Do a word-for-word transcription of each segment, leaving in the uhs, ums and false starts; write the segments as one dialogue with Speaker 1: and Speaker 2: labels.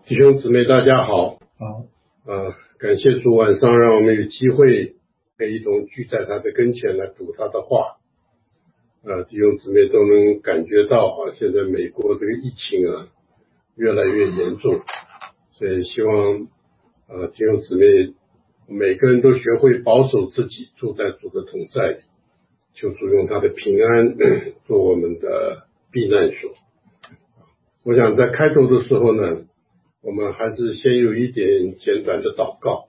Speaker 1: 弟兄姊妹大家好。
Speaker 2: 好，
Speaker 1: 呃，感谢主晚上让我们有机会可以一同聚在他的跟前来读他的话。呃，弟兄姊妹都能感觉到啊，现在美国这个疫情啊越来越严重，所以希望呃弟兄姊妹每个人都学会保守自己，住在主的同在里，求主用他的平安做我们的避难所。我想在开头的时候呢，我们还是先有一点简短的祷告。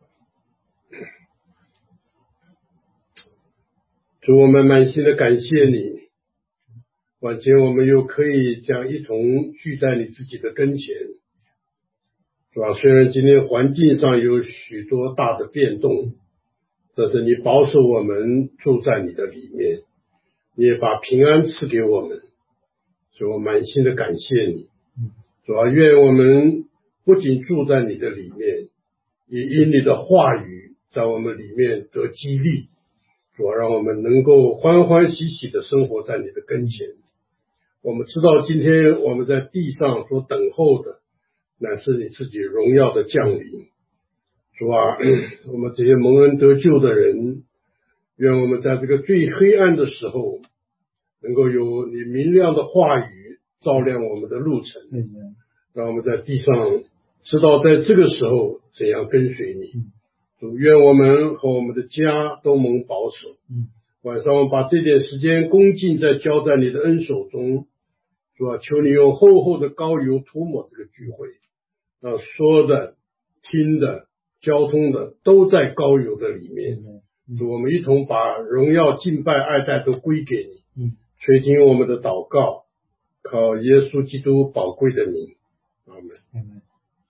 Speaker 1: 主，我们满心的感谢你，晚间我们又可以这样一同聚在你自己的跟前，是吧？虽然今天环境上有许多大的变动，但是你保守我们住在你的里面，你也把平安赐给我们，所以我满心的感谢你。主要愿我们不仅住在你的里面，也因你的话语在我们里面得激励，主要让我们能够欢欢喜喜的生活在你的跟前。我们知道今天我们在地上所等候的乃是你自己荣耀的降临。主啊，我们这些蒙恩得救的人，愿我们在这个最黑暗的时候能够有你明亮的话语照亮我们的路程，让我们在地上知道在这个时候怎样跟随你。主，愿我们和我们的家都蒙保守。晚上我们把这点时间恭敬在交在你的恩手中。主啊，求你用厚厚的膏油涂抹这个聚会，让说的听的交通的都在膏油的里面。主，我们一同把荣耀敬拜爱戴都归给你。垂听我们的祷告，靠耶稣基督宝贵的名，阿们。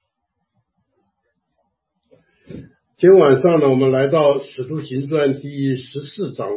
Speaker 1: 今天晚上呢，我们来到使徒行传第十四章。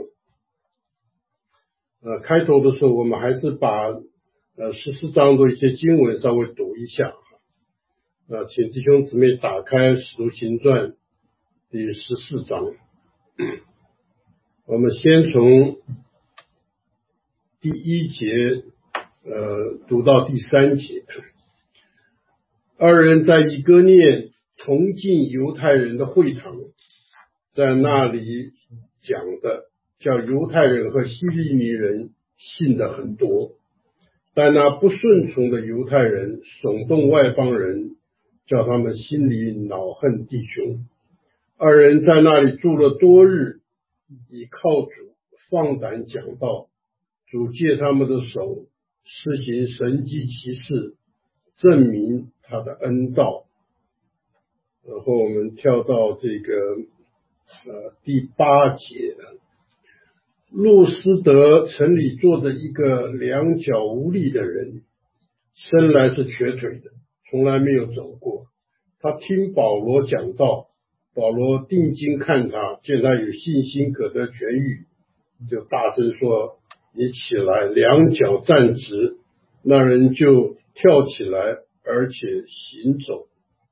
Speaker 1: 呃，开头的时候我们还是把呃十四章的一些经文稍微读一下。呃，请弟兄姊妹打开使徒行传第十四章。我们先从第一节呃读到第三节。二人在以哥念同进犹太人的会堂，在那里讲的叫犹太人和希利尼人信的很多，但那不顺从的犹太人耸动外邦人，叫他们心里恼恨弟兄。二人在那里住了多日，以靠主放胆讲道，主借他们的手施行神迹奇事，证明他的恩道。然后我们跳到这个呃第八节，路斯德城里坐着一个两脚无力的人，生来是瘸腿的，从来没有走过。他听保罗讲道，保罗定睛看他，见他有信心可得痊愈，就大声说：你起来，两脚站直。那人就跳起来，而且行走。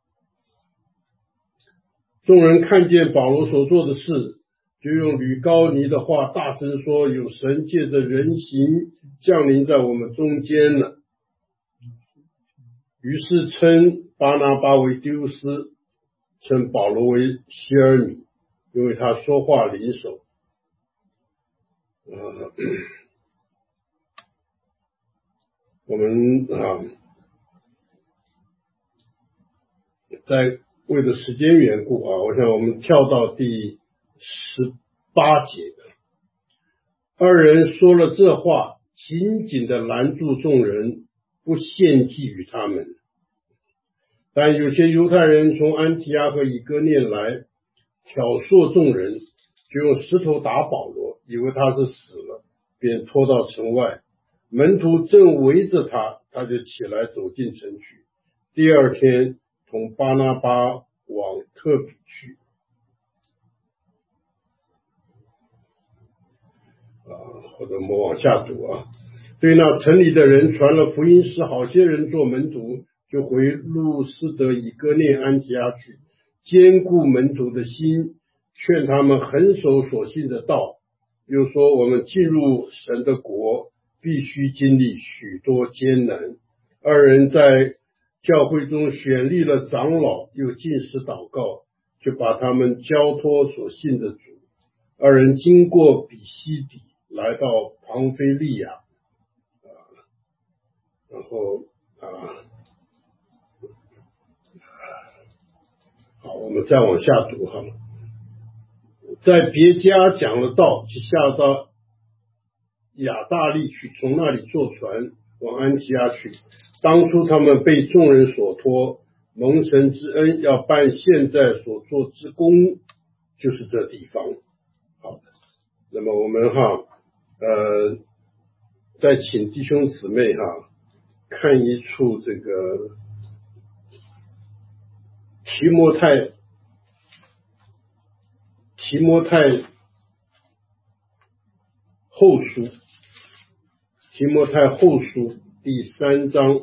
Speaker 1: 众人看见保罗所做的事，就用吕高尼的话大声说：有神借着人形降临在我们中间了。于是称巴拿巴为丢斯，称保罗为希尔米，因为他说话灵手。呃、我们啊，在为了时间缘故啊，我想我们跳到第十八节。二人说了这话，紧紧地拦住众人，不献祭于他们。但有些犹太人从安提阿和以哥念来，挑唆众人，就用石头打保罗，以为他是死了，便拖到城外。门徒正围着他，他就起来走进城去。第二天同巴拿巴往特比去。啊，或者我们往下读啊。对那城里的人传了福音，使好些人做门徒，就回路斯德、以哥念、安提阿去，坚固门徒的心，劝他们恒守所信的道。又说我们进入神的国，必须经历许多艰难。二人在教会中选立了长老，又禁食祷告，就把他们交托所信的主。二人经过比西底，来到庞菲利亚，啊，然后啊，好，我们再往下读好了。在别家讲了道，就下到亚大利去，从那里坐船往安提阿去。当初他们被众人所托，蒙神之恩，要办现在所做之功，就是这地方。好的，那么我们哈，呃，再请弟兄姊妹哈，看一处这个提摩太提摩太后书，提摩太后书第三章。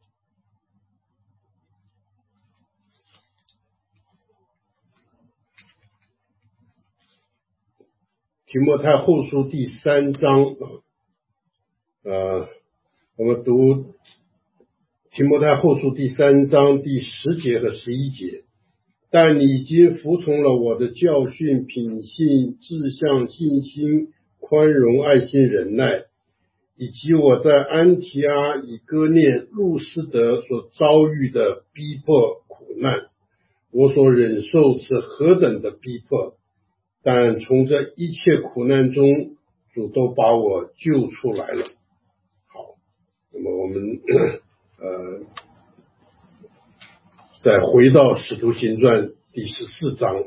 Speaker 1: 提摩太后书第三章，呃，我们读提摩太后书第三章第十节和十一节。但你已经服从了我的教训、品性、志向、信心、宽容、爱心、忍耐，以及我在安提阿、以哥念、路斯德所遭遇的逼迫苦难。我所忍受是何等的逼迫，但从这一切苦难中，主都把我救出来了。好，那么我们呃再回到使徒行传第十四章。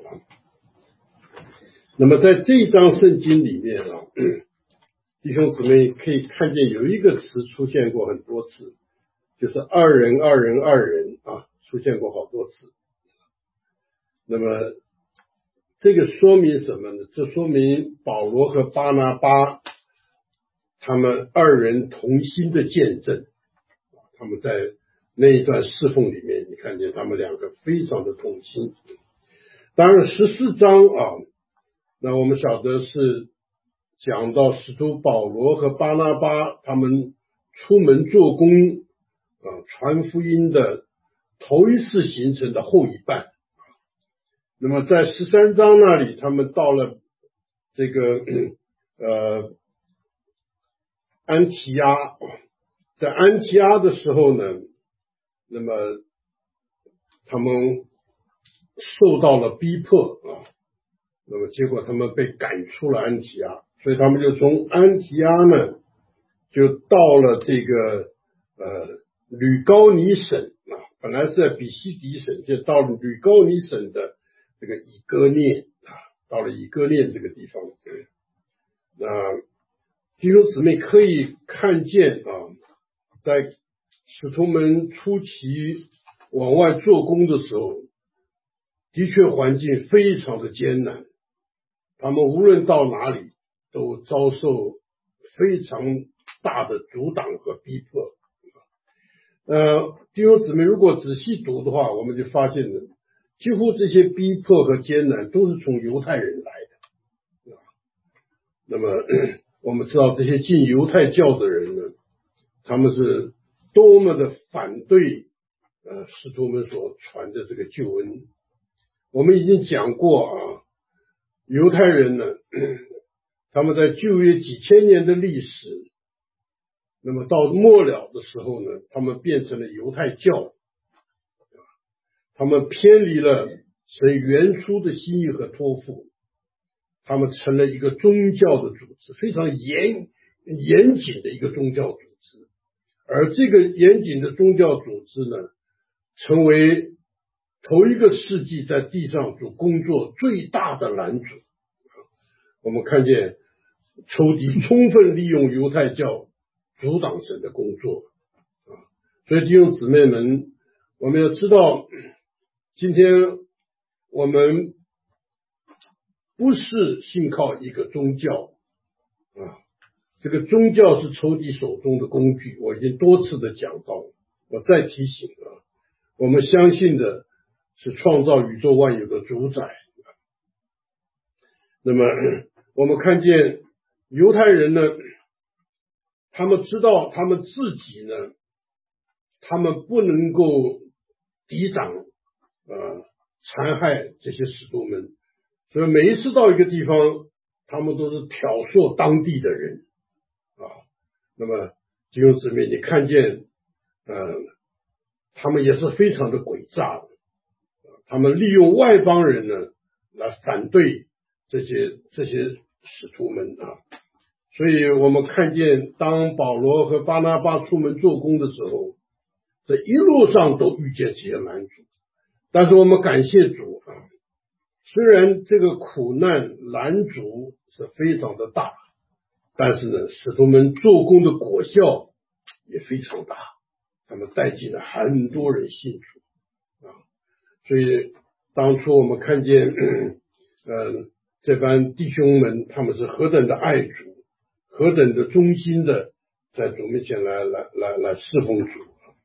Speaker 1: 那么在这一章圣经里面啊，弟兄姊妹可以看见有一个词出现过很多次，就是二人二人二人啊，出现过好多次。那么这个说明什么呢？这说明保罗和巴拿巴他们二人同心的见证。他们在那一段侍奉里面，你看见他们两个非常的同心。当然十四章啊，那我们晓得是讲到使徒保罗和巴拿巴他们出门做工啊，传福音的头一次行程的后一半。那么在十三章那里，他们到了这个呃安提阿，在安提阿的时候呢，那么他们受到了逼迫啊，那么结果他们被赶出了安提阿，所以他们就从安提阿呢，就到了这个呃吕高尼省啊，本来是在比西底省，就到了吕高尼省的这个以哥念啊，到了以哥念这个地方。那弟兄姊妹可以看见啊，在使徒们初期往外做工的时候，的确环境非常的艰难，他们无论到哪里都遭受非常大的阻挡和逼迫。呃，弟兄姊妹如果仔细读的话，我们就发现了几乎这些逼迫和艰难都是从犹太人来的。那么我们知道这些进犹太教的人呢，他们是多么的反对呃使徒们所传的这个救恩。我们已经讲过啊，犹太人呢，他们在旧约几千年的历史，那么到末了的时候呢，他们变成了犹太教，他们偏离了神原初的心意和托付，他们成了一个宗教的组织，非常严严谨的一个宗教组织。而这个严谨的宗教组织呢，成为头一个世纪在地上所工作最大的拦阻。我们看见仇敌充分利用犹太教阻挡神的工作。所以弟兄姊妹们，我们要知道，今天我们不是信靠一个宗教啊，这个宗教是仇敌手中的工具，我已经多次的讲到了，我再提醒啊，我们相信的是创造宇宙万有的主宰。那么我们看见犹太人呢，他们知道他们自己呢，他们不能够抵挡呃残害这些使徒们，所以每一次到一个地方，他们都是挑唆当地的人啊。那么弟兄姊妹，你看见呃他们也是非常的诡诈的，他们利用外邦人呢来反对这些这些使徒们啊。所以我们看见当保罗和巴拿巴出门做工的时候，这一路上都遇见这些拦阻，但是我们感谢主啊，虽然这个苦难拦阻是非常的大，但是呢，使徒们做工的果效也非常大，他们带进了很多人信主啊。所以当初我们看见呃这班弟兄们，他们是何等的爱主，何等的忠心的在主面前来来来来侍奉主，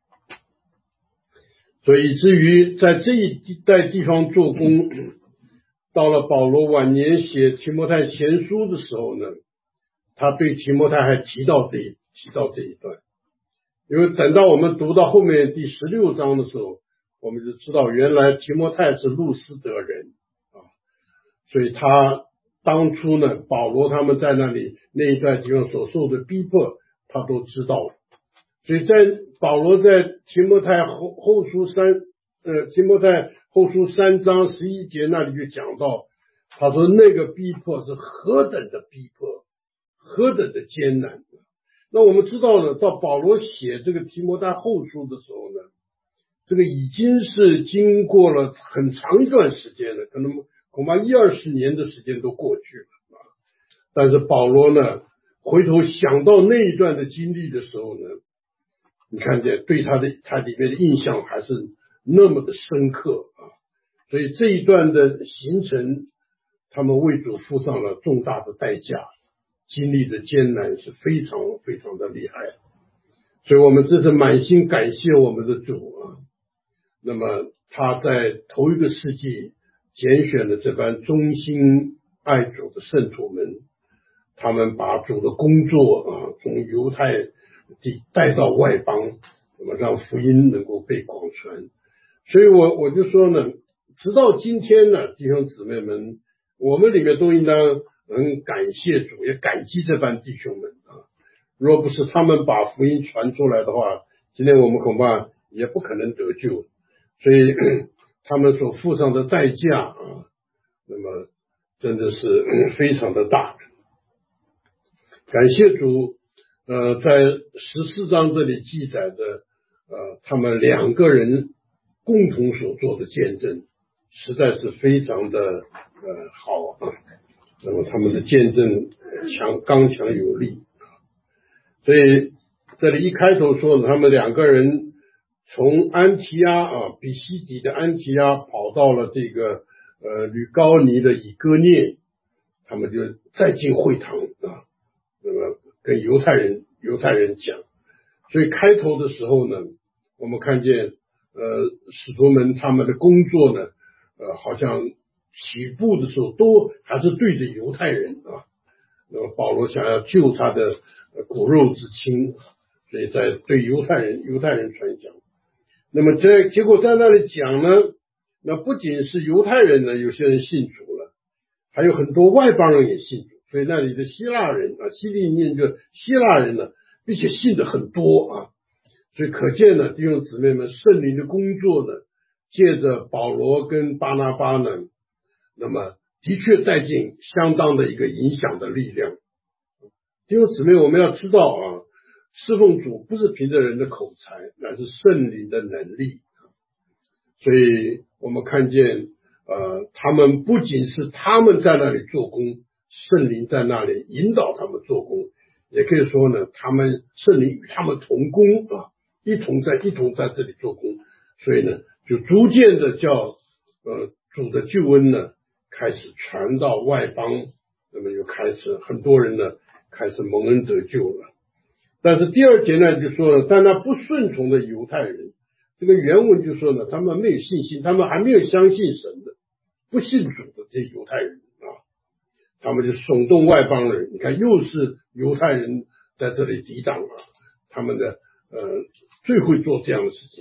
Speaker 1: 所以以至于在这一带地方做工，到了保罗晚年写提摩太前书的时候呢，他对提摩太还提到这一提到这一段，因为等到我们读到后面第十六章的时候，我们就知道原来提摩太是路斯德人啊，所以他当初呢，保罗他们在那里那一段地方所受的逼迫，他都知道了。所以在保罗在提摩太后后书三呃提摩太后书三章十一节那里就讲到，他说那个逼迫是何等的逼迫，何等的艰难。那我们知道呢，到保罗写这个提摩太后书的时候呢，这个已经是经过了很长一段时间了，可能恐怕一二十年的时间都过去了啊。但是保罗呢，回头想到那一段的经历的时候呢，你看见对他的他里面的印象还是那么的深刻啊。所以这一段的行程，他们为主付上了重大的代价，经历的艰难是非常非常的厉害。所以我们真是满心感谢我们的主啊。那么他在头一个世纪拣选的这班忠心爱主的圣徒们，他们把主的工作啊从犹太地带到外邦，那么让福音能够被广传。所以我我就说呢，直到今天呢，弟兄姊妹们，我们里面都应当很感谢主，也感激这班弟兄们啊。若不是他们把福音传出来的话，今天我们恐怕也不可能得救。所以他们所付上的代价啊，那么真的是非常的大。感谢主，呃，在十四章这里记载的，呃，他们两个人共同所做的见证，实在是非常的呃好啊。那么他们的见证强刚强有力，所以这里一开头说他们两个人从安提阿啊，比西底的安提阿跑到了这个呃吕高尼的以哥念，他们就再进会堂啊，那么跟犹太人犹太人讲。所以开头的时候呢，我们看见呃使徒们他们的工作呢，呃好像起步的时候都还是对着犹太人啊。那么保罗想要救他的骨肉之亲，所以在对犹太人犹太人传讲。那么这结果在那里讲呢，那不仅是犹太人呢，有些人信主了，还有很多外邦人也信主。所以那里的希腊人啊，希利念就希腊人呢，并且信的很多啊。所以可见呢，弟兄姊妹们，圣灵的工作呢，借着保罗跟巴拿巴呢，那么的确带进相当的一个影响的力量。弟兄姊妹，我们要知道啊，侍奉主不是凭着人的口才，乃是圣灵的能力。所以我们看见呃，他们不仅是他们在那里做工，圣灵在那里引导他们做工，也可以说呢，他们圣灵与他们同工啊，一同在一同在这里做工。所以呢，就逐渐的叫呃主的救恩呢开始传到外邦，那么又开始很多人呢开始蒙恩得救了。但是第二节呢就说呢，但那不顺从的犹太人，这个原文就说呢，他们没有信心，他们还没有相信神的不信主的这些犹太人啊，他们就耸动外邦人。你看又是犹太人在这里抵挡了他们的呃最会做这样的事情。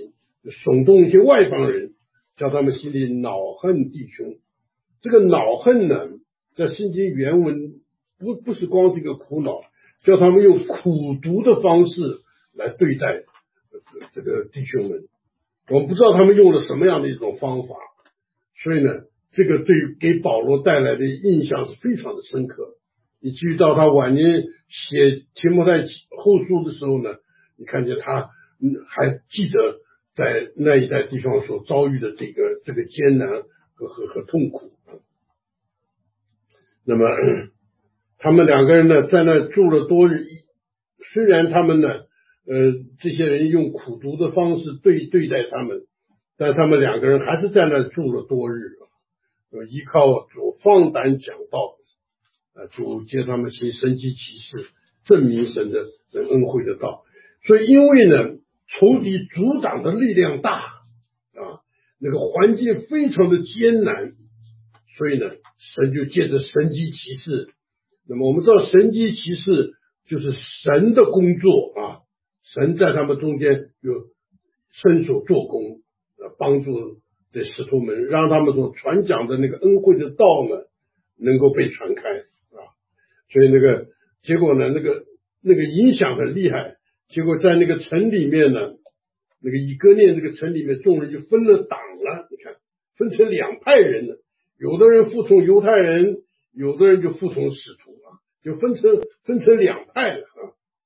Speaker 1: 耸动一些外邦人，叫他们心里恼恨弟兄。这个恼恨呢，在圣经原文不不是光是一个苦恼，叫他们用苦毒的方式来对待这个弟兄们。我们不知道他们用了什么样的一种方法，所以呢，这个对给保罗带来的印象是非常的深刻，以至于到他晚年写提摩太后书的时候呢，你看见他还记得在那一带地方所遭遇的这个这个艰难和和和痛苦。那么他们两个人呢，在那住了多日，虽然他们呢呃这些人用苦毒的方式对对待他们，但他们两个人还是在那住了多日，呃依靠主放胆讲道，呃主接他们行神迹奇事，证明神的恩惠的道。所以因为呢仇敌阻挡的力量大啊，那个环境非常的艰难，所以呢神就借着神迹奇事。那么我们知道神迹奇事就是神的工作啊，神在他们中间有伸手做工，呃帮助这使徒们，让他们所传讲的那个恩惠的道呢能够被传开啊。所以那个结果呢，那个那个影响很厉害。结果在那个城里面呢，那个以哥念这个城里面，众人就分了党了。你看，分成两派人了，有的人服从犹太人，有的人就服从使徒啊，就分成分成两派了啊。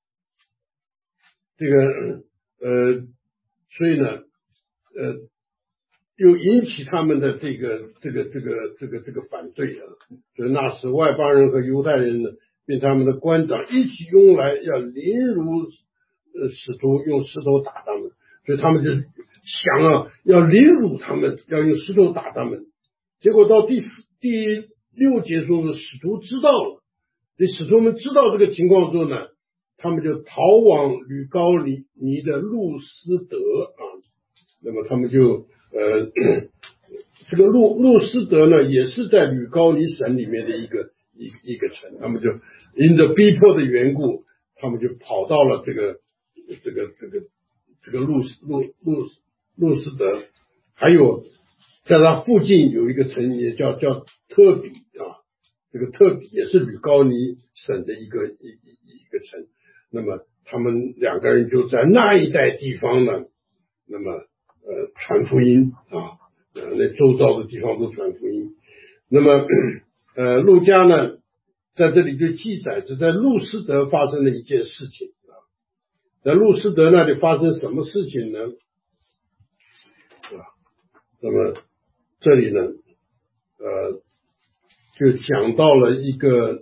Speaker 1: 这个呃，所以呢，呃，又引起他们的这个这个这个这个这个反对啊。所以那时外邦人和犹太人呢，并他们的官长一起拥来，要凌辱呃使徒，用石头打他们。所以他们就想啊，要凌辱他们，要用石头打他们。结果到第四第六节说是使徒知道了，这使徒们知道这个情况之后呢，他们就逃往吕高尼的路斯德啊。那么他们就呃这个路路斯德呢，也是在吕高尼省里面的一个一一个城。他们就因着逼迫的缘故，他们就跑到了这个这个这个这个路路路路斯德，还有在它附近有一个城也叫叫特比啊，这个特比也是吕高尼省的一个一一一个城。那么他们两个人就在那一带地方呢，那么呃传福音啊，呃那周遭的地方都传福音。那么呃路加呢在这里就记载着在路斯德发生了一件事情啊。在路斯德那里发生什么事情呢？啊，那么这里呢呃就讲到了一个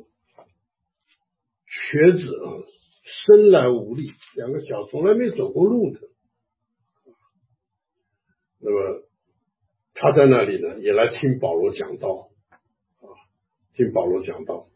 Speaker 1: 瘸子啊，生来无力，两个脚从来没走过路的。那么他在那里呢，也来听保罗讲道啊，听保罗讲道。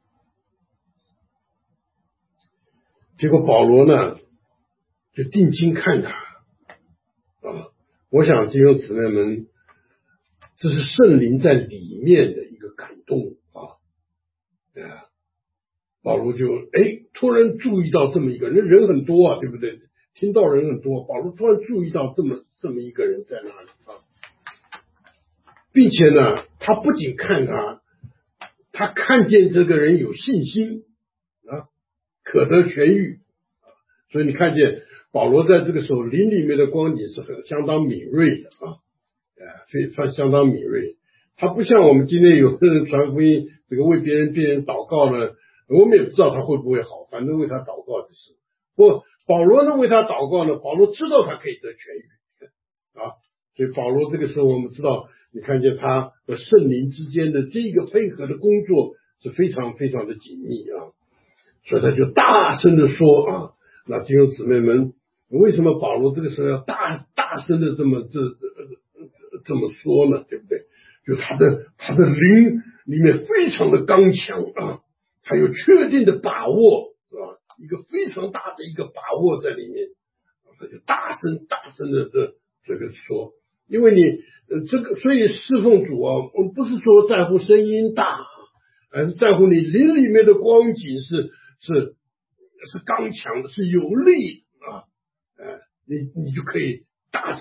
Speaker 1: 结果保罗呢，就定睛看他啊。我想弟兄姊妹们，这是圣灵在里面的一个感动啊。啊保罗就哎突然注意到这么一个人，人很多啊，对不对？听到人很多，保罗突然注意到这么这么一个人在那里啊，并且呢，他不仅看他，他看见这个人有信心啊，可得痊愈。所以你看见保罗在这个时候灵里面的光景是很相当敏锐的啊，所以他相当敏锐。他不像我们今天有的人传福音，这个为别人别人祷告呢，我们也不知道他会不会好，反正为他祷告的事。不，保罗呢为他祷告呢，保罗知道他可以得痊愈啊，所以保罗这个时候我们知道，你看见他和圣灵之间的这个配合的工作是非常非常的紧密啊，所以他就大声的说啊，那弟兄姊妹们，为什么保罗这个时候要大大声的这么这这么说呢？对不对？就他的他的灵里面非常的刚强啊，还有确定的把握，是吧？一个非常大的一个把握在里面，他就大声大声的这这个说，因为你呃这个，所以侍奉主啊，我们不是说在乎声音大，而是在乎你灵里面的光景是是是刚强的，是有力啊，呃，你你就可以大声的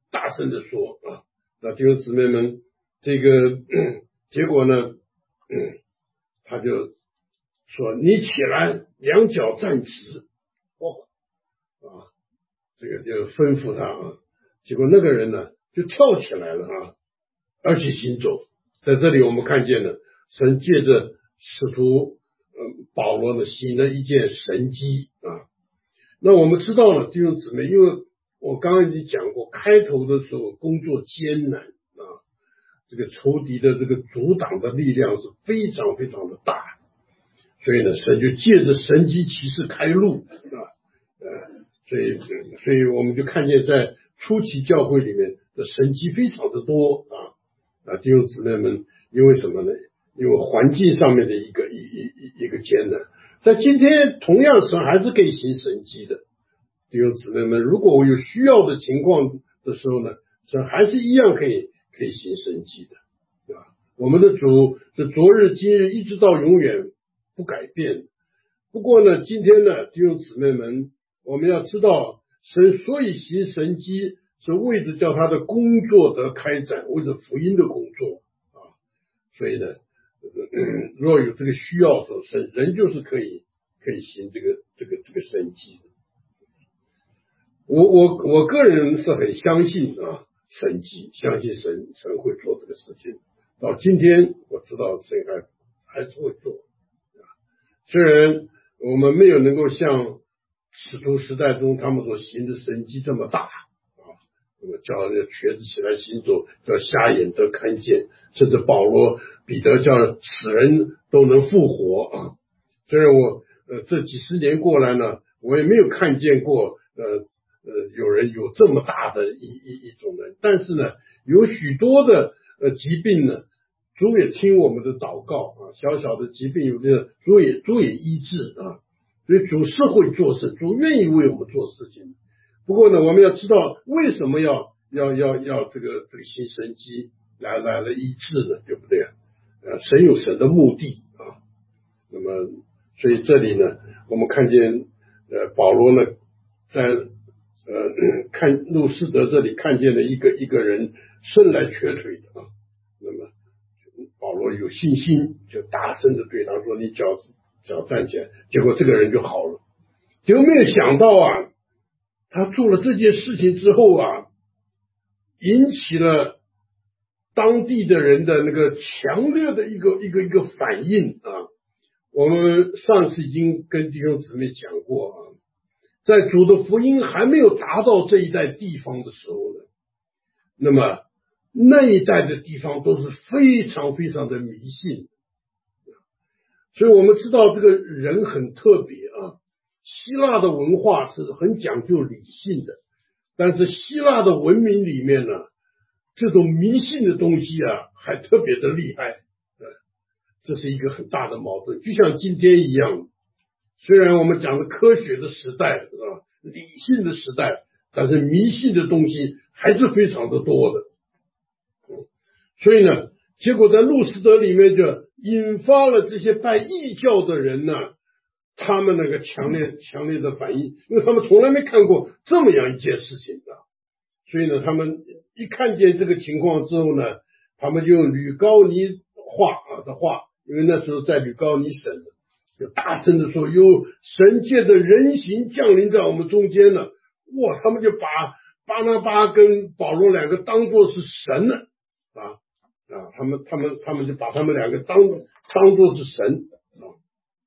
Speaker 1: 大声的说啊，那弟兄姊妹们，这个结果呢，他就说你起来，两脚站直，哦啊，这个就吩咐他啊，结果那个人呢就跳起来了啊，而且行走。在这里我们看见了神借着使徒呃保罗呢行了一件神迹啊。那我们知道了弟兄姊妹，因为我刚刚已经讲过，开头的时候工作艰难啊，这个仇敌的这个阻挡的力量是非常非常的大，所以呢，神就借着神迹奇事开路啊，呃，所以所以我们就看见在初期教会里面的神迹非常的多啊啊，弟兄姊妹们，因为什么呢？因为环境上面的一个一一一个艰难，在今天同样神还是可以行神迹的。弟兄姊妹们，如果我有需要的情况的时候呢，神还是一样可以可以行神迹的，对吧？我们的主是昨日今日一直到永远不改变。不过呢，今天呢，弟兄姊妹们，我们要知道，神所以行神迹，是为着叫他的工作得开展，为着福音的工作啊。所以呢，若有这个需要的时候，神人就是可以可以行这个这个这个神迹的。我我我个人是很相信啊神迹，相信神神会做这个事情。到今天我知道神还还是会做。虽然我们没有能够像使徒时代中他们所行的神迹这么大啊，那么叫人瘸子起来行走，叫瞎眼得看见，甚至保罗彼得叫死人都能复活啊。虽然我呃这几十年过来呢，我也没有看见过呃呃有人有这么大的一一一种人，但是呢，有许多的呃疾病呢，主也听我们的祷告啊，小小的疾病有的主也主也医治啊，所以主是会做事，主愿意为我们做事情。不过呢，我们要知道为什么要要要要这个这个行神迹来来来医治呢？对不对啊？呃，神有神的目的啊。那么，所以这里呢，我们看见呃保罗呢在呃看路斯德这里看见了一个一个人生来瘸腿的啊，那么保罗有信心，就大声的对他说：“你脚脚站起来。”结果这个人就好了。结果没有想到啊，他做了这件事情之后啊，引起了当地的人的那个强烈的一个一个一个反应啊。我们上次已经跟弟兄姊妹讲过啊，在主的福音还没有达到这一带地方的时候呢，那么那一带的地方都是非常非常的迷信，所以我们知道这个人很特别啊。希腊的文化是很讲究理性的，但是希腊的文明里面呢，这种迷信的东西啊，还特别的厉害，这是一个很大的矛盾。就像今天一样，虽然我们讲的科学的时代啊，理性的时代，但是迷信的东西还是非常的多的。所以呢，结果在路斯德里面就引发了这些拜异教的人呢，他们那个强烈强烈的反应，因为他们从来没看过这么样一件事情的。所以呢，他们一看见这个情况之后呢，他们就用吕高尼话啊的话，因为那时候在吕高尼省，就大声的说：“有神界的人形降临在我们中间了。”哇，他们就把巴拿巴跟保罗两个当作是神了啊啊！他们他们他们就把他们两个当当作是神啊。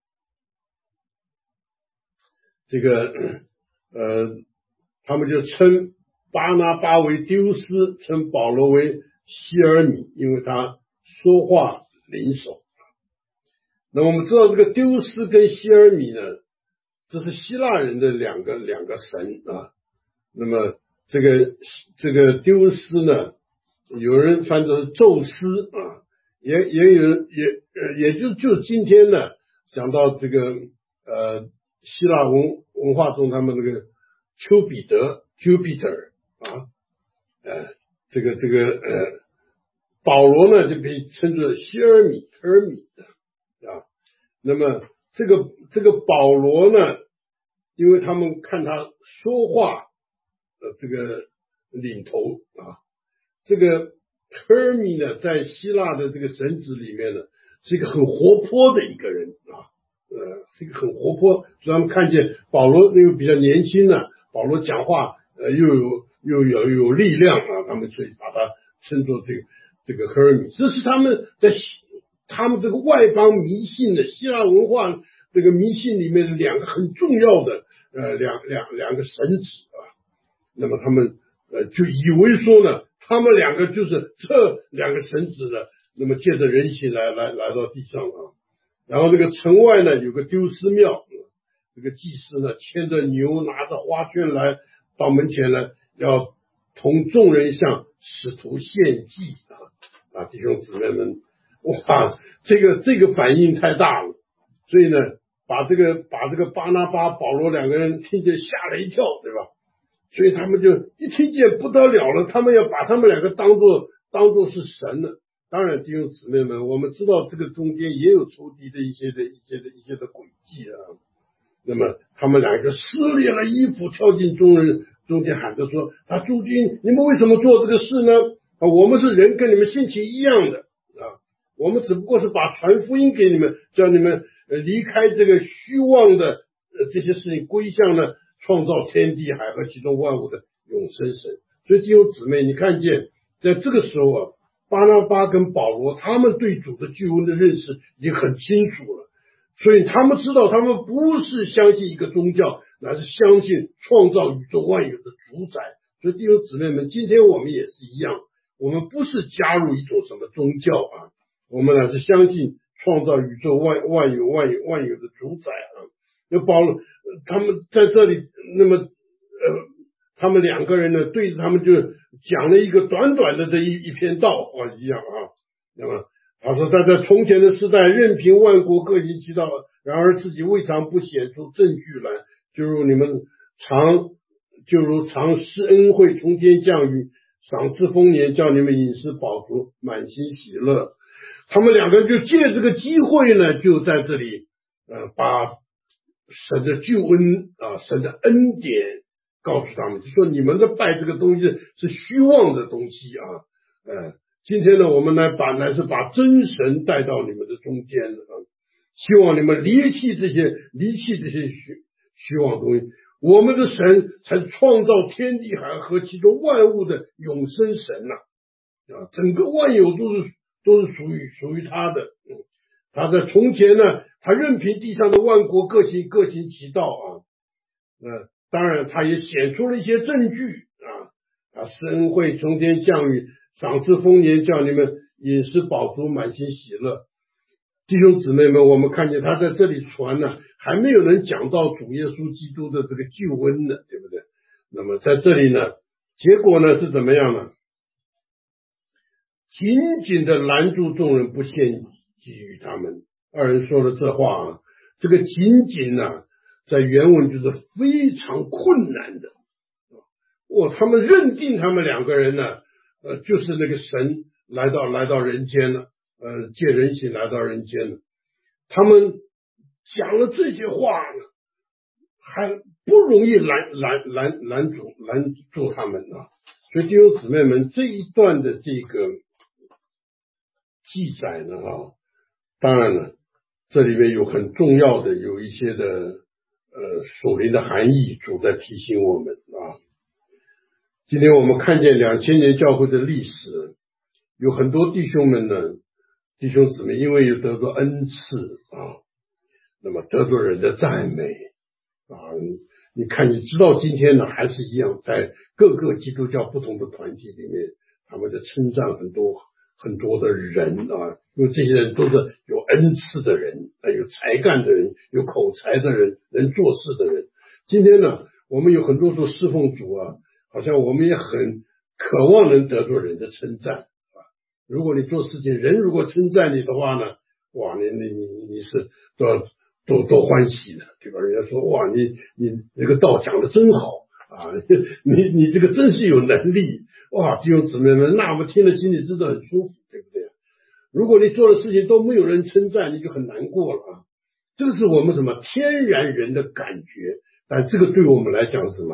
Speaker 1: 这个呃，他们就称巴拿巴为丢斯，称保罗为希尔米，因为他说话灵手。那我们知道这个丢斯跟希尔米呢，这是希腊人的两个两个神啊。那么这个这个丢斯呢，有人翻作宙斯啊，也也有人也呃也就就今天呢，讲到这个呃希腊文文化中他们那个丘比特 Jupiter 啊，呃这个这个呃保罗呢就被称作希尔米科尔米啊。那么这个这个保罗呢，因为他们看他说话呃这个领头啊。这个 Hermes 呢，在希腊的这个神子里面呢，是一个很活泼的一个人啊，呃，是一个很活泼。所以他们看见保罗那个比较年轻呢，保罗讲话呃又有又有有力量啊，他们所以把他称作这个这个 Hermes。这是他们在他们这个外邦迷信的希腊文化这个迷信里面的两个很重要的呃两两两个神子啊。那么他们呃就以为说呢，他们两个就是这两个神子的，那么借着人形来来来到地上啊。然后这个城外呢有个丢斯庙，这个祭司呢牵着牛，拿着花圈来到门前呢，要同众人向使徒献祭啊啊！弟兄姊妹们，哇，这个这个反应太大了，所以呢，把这个把这个巴拿巴、保罗两个人听见吓了一跳，对吧？所以他们就一听见不得了了，他们要把他们两个当作当作是神了。当然，弟兄姊妹们，我们知道这个中间也有仇敌的一些的一些的一些的诡计啊。那么他们两个撕裂了衣服，跳进众人中间，喊着说：“啊，诸君，你们为什么做这个事呢？啊，我们是人，跟你们性情一样的啊，我们只不过是把传福音给你们，叫你们呃离开这个虚妄的呃这些事情，归向呢创造天地海和其中万物的永生神。”所以弟兄姊妹，你看见在这个时候啊，巴拿巴跟保罗他们对主的救恩的认识已经很清楚了。所以他们知道，他们不是相信一个宗教，乃是相信创造宇宙万有的主宰。所以弟兄姊妹们，今天我们也是一样，我们不是加入一种什么宗教啊，我们乃是相信创造宇宙万万有万有万有的主宰啊。那保罗他们在这里，那么呃，他们两个人呢，对着他们就讲了一个短短的这一一篇道啊一样啊，那么。他说他在从前的时代，任凭万国各行其道，然而自己未尝不显出证据来，就如你们常就如常施恩惠，从天降雨，赏赐丰年，叫你们饮食饱足，满心喜乐。他们两个就借这个机会呢，就在这里呃把神的救恩啊，神的恩典告诉他们，就说你们的拜这个东西是虚妄的东西啊，呃今天呢，我们来把乃是把真神带到你们的中间啊，希望你们离弃这些离弃这些虚虚妄东西。我们的神才创造天地海和其中万物的永生神呐、啊，啊，整个万有都是都是属于属于他的。嗯，他在从前呢，他任凭地上的万国各行各行其道啊，呃，当然他也显出了一些证据啊，他施恩惠，从天降雨。赏赐丰年，叫你们饮食饱足，满心喜乐。弟兄姊妹们，我们看见他在这里传呢，还没有人讲到主耶稣基督的这个救恩呢，对不对？那么在这里呢，结果呢是怎么样呢？紧紧的拦住众人，不献祭于他们。二人说了这话啊，这个紧紧呢、啊，在原文就是非常困难的。哦，他们认定他们两个人呢。呃，就是那个神来到来到人间了，呃，借人形来到人间了。他们讲了这些话呢，还不容易拦拦拦拦住拦住他们啊。所以弟兄姊妹们，这一段的这个记载呢啊，当然了，这里面有很重要的有一些的呃属灵的含义，主在提醒我们啊。今天我们看见两千年教会的历史，有很多弟兄们呢，弟兄姊妹因为有得到恩赐啊，那么得到人的赞美啊，你看你知道今天呢还是一样，在各个基督教不同的团体里面，他们的称赞很多很多的人啊，因为这些人都是有恩赐的人，有才干的人，有口才的人，能做事的人。今天呢，我们有很多说侍奉主啊，好像我们也很渴望能得到人的称赞啊。如果你做事情，人如果称赞你的话呢，哇，你你你你是多多多欢喜的，对吧？人家说哇，你你这个道讲的真好啊，你你这个真是有能力哇，弟兄姊妹们，那我们听了心里知道很舒服，对不对？如果你做的事情都没有人称赞，你就很难过了啊。这个是我们什么天然人的感觉，但这个对我们来讲是什么？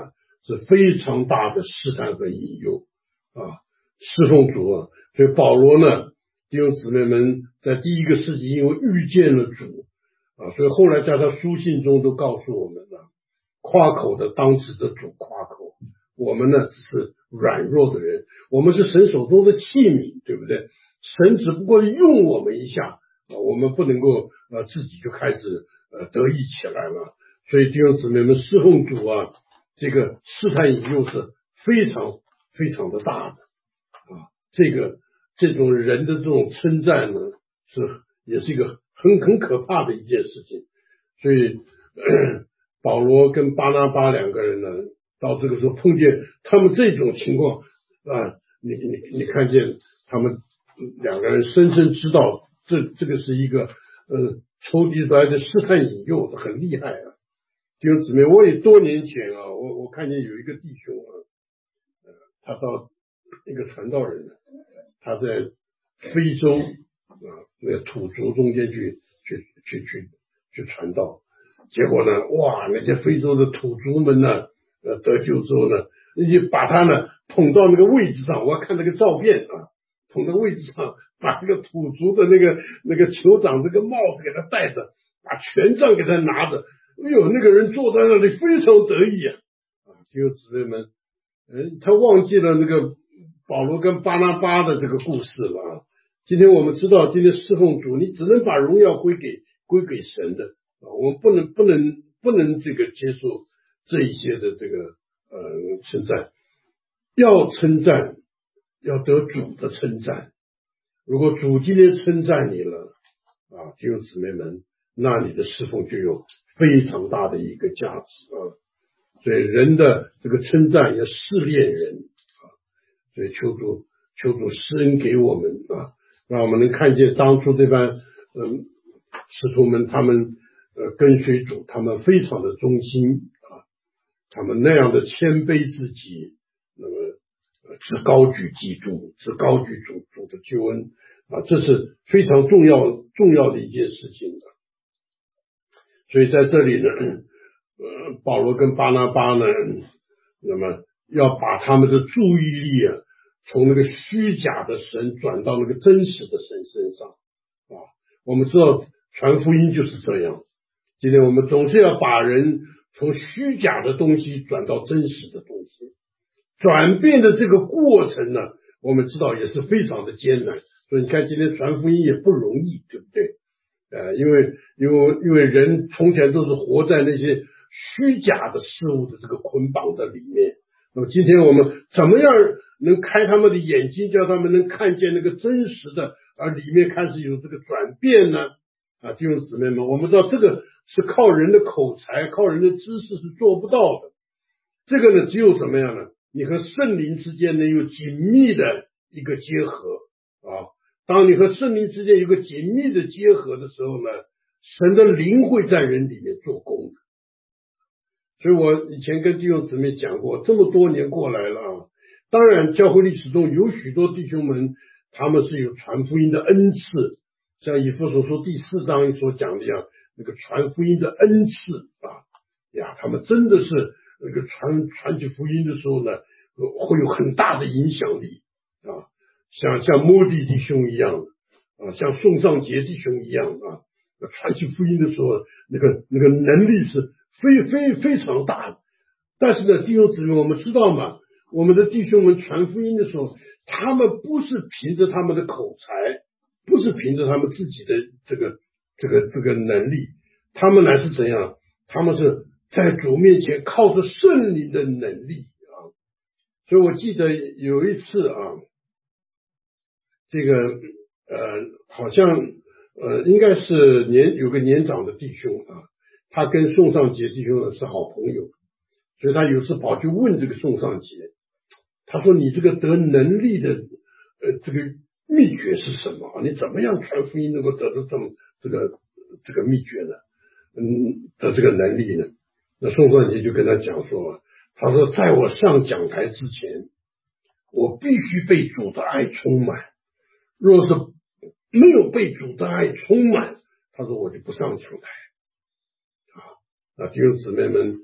Speaker 1: 是非常大的试探和引诱啊，侍奉主啊。所以保罗呢，弟兄姊妹们在第一个世纪因为遇见了主啊，所以后来在他书信中都告诉我们了，夸口的当指着主夸口，我们呢只是软弱的人，我们是神手中的器皿，对不对？神只不过用我们一下啊，我们不能够呃自己就开始呃得意起来了。所以弟兄姊妹们，侍奉主啊，这个试探引诱是非常非常的大的啊，这个这种人的这种称赞呢，是也是一个很很可怕的一件事情。所以保罗跟巴拿巴两个人呢，到这个时候碰见他们这种情况啊，你你你看见他们两个人深深知道这这个是一个呃抽离出来的试探引诱，很厉害啊。弟兄姊妹，我也多年前啊，我我看见有一个弟兄啊，呃，他到一个传道人，他在非洲啊那个土族中间去去去去去传道，结果呢，哇，那些非洲的土族们呢，呃，得救之后呢，就把他呢捧到那个位置上，我要看那个照片啊，捧到位置上，把那个土族的那个那个酋长这个帽子给他戴着，把权杖给他拿着。哎呦，那个人坐在那里非常得意啊！啊，弟兄姊妹们，嗯，他忘记了那个保罗跟巴拿巴的这个故事了啊。今天我们知道，今天侍奉主，你只能把荣耀归给归给神的啊，我们不能不能不能这个接受这一些的这个呃称赞，要称赞，要得主的称赞。如果主今天称赞你了啊，弟兄姊妹们，那你的侍奉就有非常大的一个价值啊！所以人的这个称赞也试炼人啊，所以求主求主施恩给我们啊，让我们能看见当初这班嗯使徒们他们呃跟随主，他们非常的忠心啊，他们那样的谦卑自己，那么呃只高举基督，只高举主主的救恩啊，这是非常重要重要的一件事情的。所以在这里呢，呃，保罗跟巴拿巴呢，那么要把他们的注意力啊，从那个虚假的神转到那个真实的神身上啊。我们知道传福音就是这样，今天我们总是要把人从虚假的东西转到真实的东西，转变的这个过程呢，我们知道也是非常的艰难。所以你看今天传福音也不容易，对不对？呃，因为因为因为人从前都是活在那些虚假的事物的这个捆绑的里面，那么今天我们怎么样能开他们的眼睛，叫他们能看见那个真实的，而里面开始有这个转变呢？啊，弟兄姊妹们，我们知道这个是靠人的口才，靠人的知识是做不到的。这个呢，只有怎么样呢？你和圣灵之间能有紧密的一个结合啊。当你和圣灵之间有个紧密的结合的时候呢，神的灵会在人里面做工的。所以我以前跟弟兄姊妹讲过，这么多年过来了啊，当然教会历史中有许多弟兄们，他们是有传福音的恩赐，像以弗所书第四章所讲的一样，那个传福音的恩赐啊呀，他们真的是那个传传起福音的时候呢，会有很大的影响力啊。像像摩迪弟兄一样啊，像宋尚杰弟兄一样啊，传起福音的时候，那个那个能力是非非非常大的。但是呢，弟兄姊妹，我们知道嘛，我们的弟兄们传福音的时候，他们不是凭着他们的口才，不是凭着他们自己的这个这个这个能力，他们乃是怎样？他们是在主面前靠着圣灵的能力啊。所以我记得有一次啊。这个呃，好像呃，应该是年有个年长的弟兄啊，他跟宋尚杰弟兄呢是好朋友，所以他有次跑去问这个宋尚杰，他说：“你这个得能力的呃这个秘诀是什么？你怎么样传福音能够得到这么这个这个秘诀呢？嗯的这个能力呢？”那宋尚杰就跟他讲说，他说：“在我上讲台之前，我必须被主的爱充满。若是没有被主的爱充满，他说我就不上讲台啊。”那弟兄姊妹们，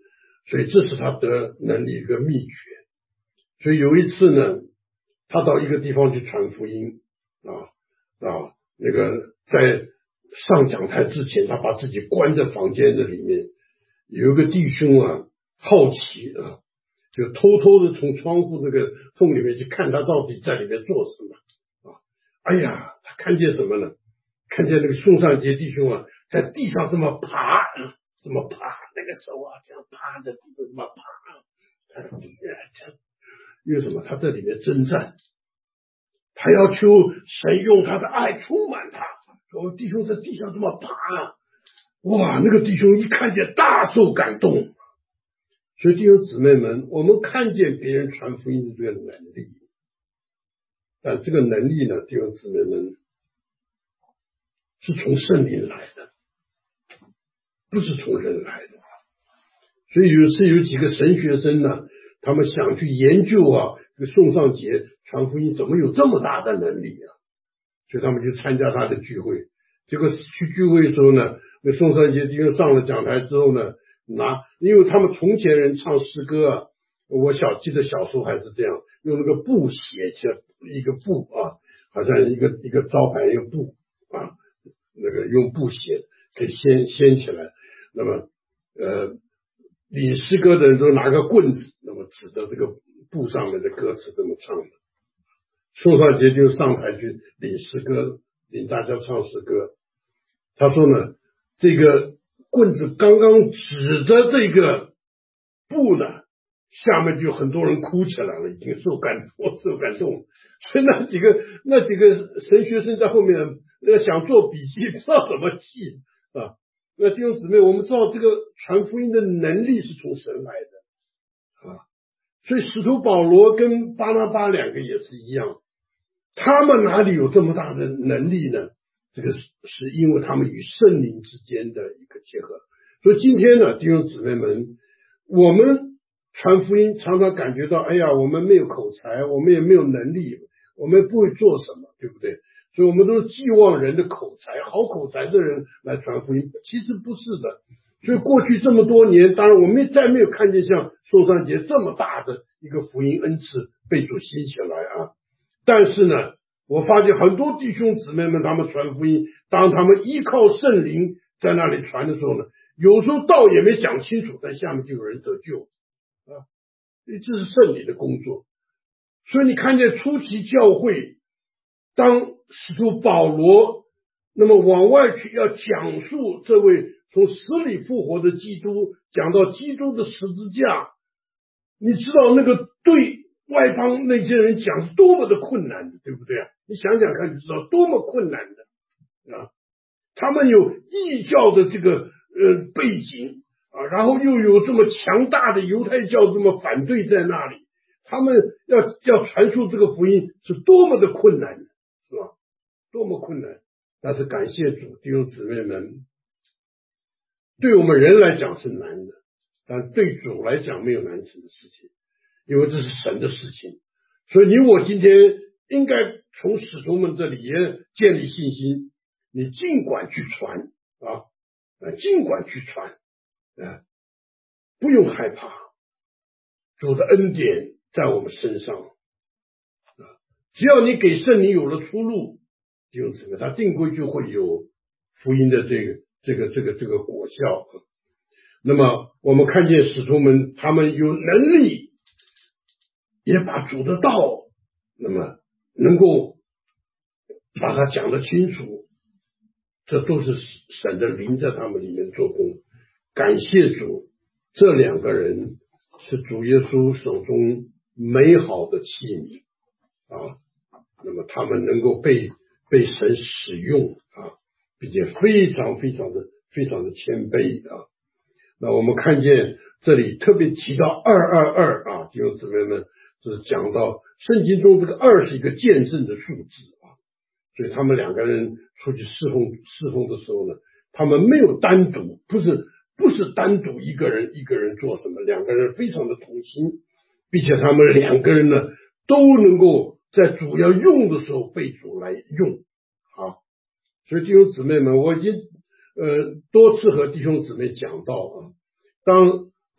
Speaker 1: 所以这是他得能力一个秘诀。所以有一次呢，他到一个地方去传福音啊啊，那个在上讲台之前，他把自己关在房间的里面，有一个弟兄啊好奇啊，就偷偷的从窗户那个缝里面去看他到底在里面做什么啊。哎呀，他看见什么呢？看见那个宋尚杰弟兄啊在地上这么爬，这么爬，那个手啊这样趴着，这么爬，他这样，因为什么？他在里面征战，他要求神用他的爱充满他。我弟兄在地上这么爬，哇，那个弟兄一看见大受感动。所以弟兄姊妹们，我们看见别人传福音的这个能力，但这个能力呢，弟兄姊妹们是从圣灵来的，不是从人来的。所以有次有几个神学生呢，他们想去研究啊，这个宋尚杰传福音怎么有这么大的能力啊？所以他们就参加他的聚会。结果去聚会的时候呢，那宋尚杰弟兄上了讲台之后呢，拿，因为他们从前人唱诗歌啊，我小记得小时候还是这样，用那个布写起来一个布啊，好像一个一个招牌一个布啊，那个用布写可以掀掀起来。那么呃，领诗歌的人都拿个棍子，那么指着这个布上面的歌词这么唱的。宋尚杰就上台去领诗歌，领大家唱诗歌。他说呢，这个棍子刚刚指着这个布呢，下面就很多人哭起来了，已经受感动，受感动。所以那几个那几个神学生在后面呃想做笔记，不知道怎么记啊。那弟兄姊妹，我们知道这个传福音的能力是从神来的啊，所以使徒保罗跟巴拿巴两个也是一样，他们哪里有这么大的能力呢？这个是是因为他们与圣灵之间的一个结合。所以今天呢，弟兄姊妹们，我们传福音常常感觉到，哎呀，我们没有口才，我们也没有能力，我们不会做什么，对不对？所以我们都寄望人的口才，好口才的人来传福音，其实不是的。所以过去这么多年，当然我们再没有看见像宋尚杰这么大的一个福音恩赐被主兴起来啊。但是呢，我发现很多弟兄姊妹们他们传福音，当他们依靠圣灵在那里传的时候呢，有时候道也没讲清楚，但下面就有人得救啊，这是圣灵的工作。所以你看见初期教会，当使徒保罗那么往外去要讲述这位从死里复活的基督，讲到基督的十字架，你知道那个对外邦那些人讲是多么的困难的，对不对啊？你想想看，你知道多么困难的啊！他们有异教的这个呃背景啊，然后又有这么强大的犹太教这么反对在那里，他们要要传输这个福音是多么的困难，是吧？多么困难！但是感谢主，弟兄姊妹们，对我们人来讲是难的，但对主来讲没有难成的事情，因为这是神的事情。所以你我今天应该从使徒们这里也建立信心，你尽管去传啊，尽管去传啊，不用害怕，主的恩典在我们身上啊，只要你给圣灵有了出路，弟兄姊妹，他定规就会有福音的这个这个这个这个果效。那么我们看见使徒们，他们有能力，也把主的道，那么能够把它讲得清楚，这都是神的灵在他们里面做工。感谢主，这两个人是主耶稣手中美好的器皿啊，那么他们能够被被神使用啊，并且非常非常的非常的谦卑啊。那我们看见这里特别提到二二二啊，弟兄姊妹们，是讲到圣经中这个二是一个见证的数字啊，所以他们两个人出去侍奉侍奉的时候呢，他们没有单独，不是不是单独一个人一个人做什么，两个人非常的同心，并且他们两个人呢都能够在主要用的时候被主来用啊。所以弟兄姊妹们，我已经呃多次和弟兄姊妹讲到啊，当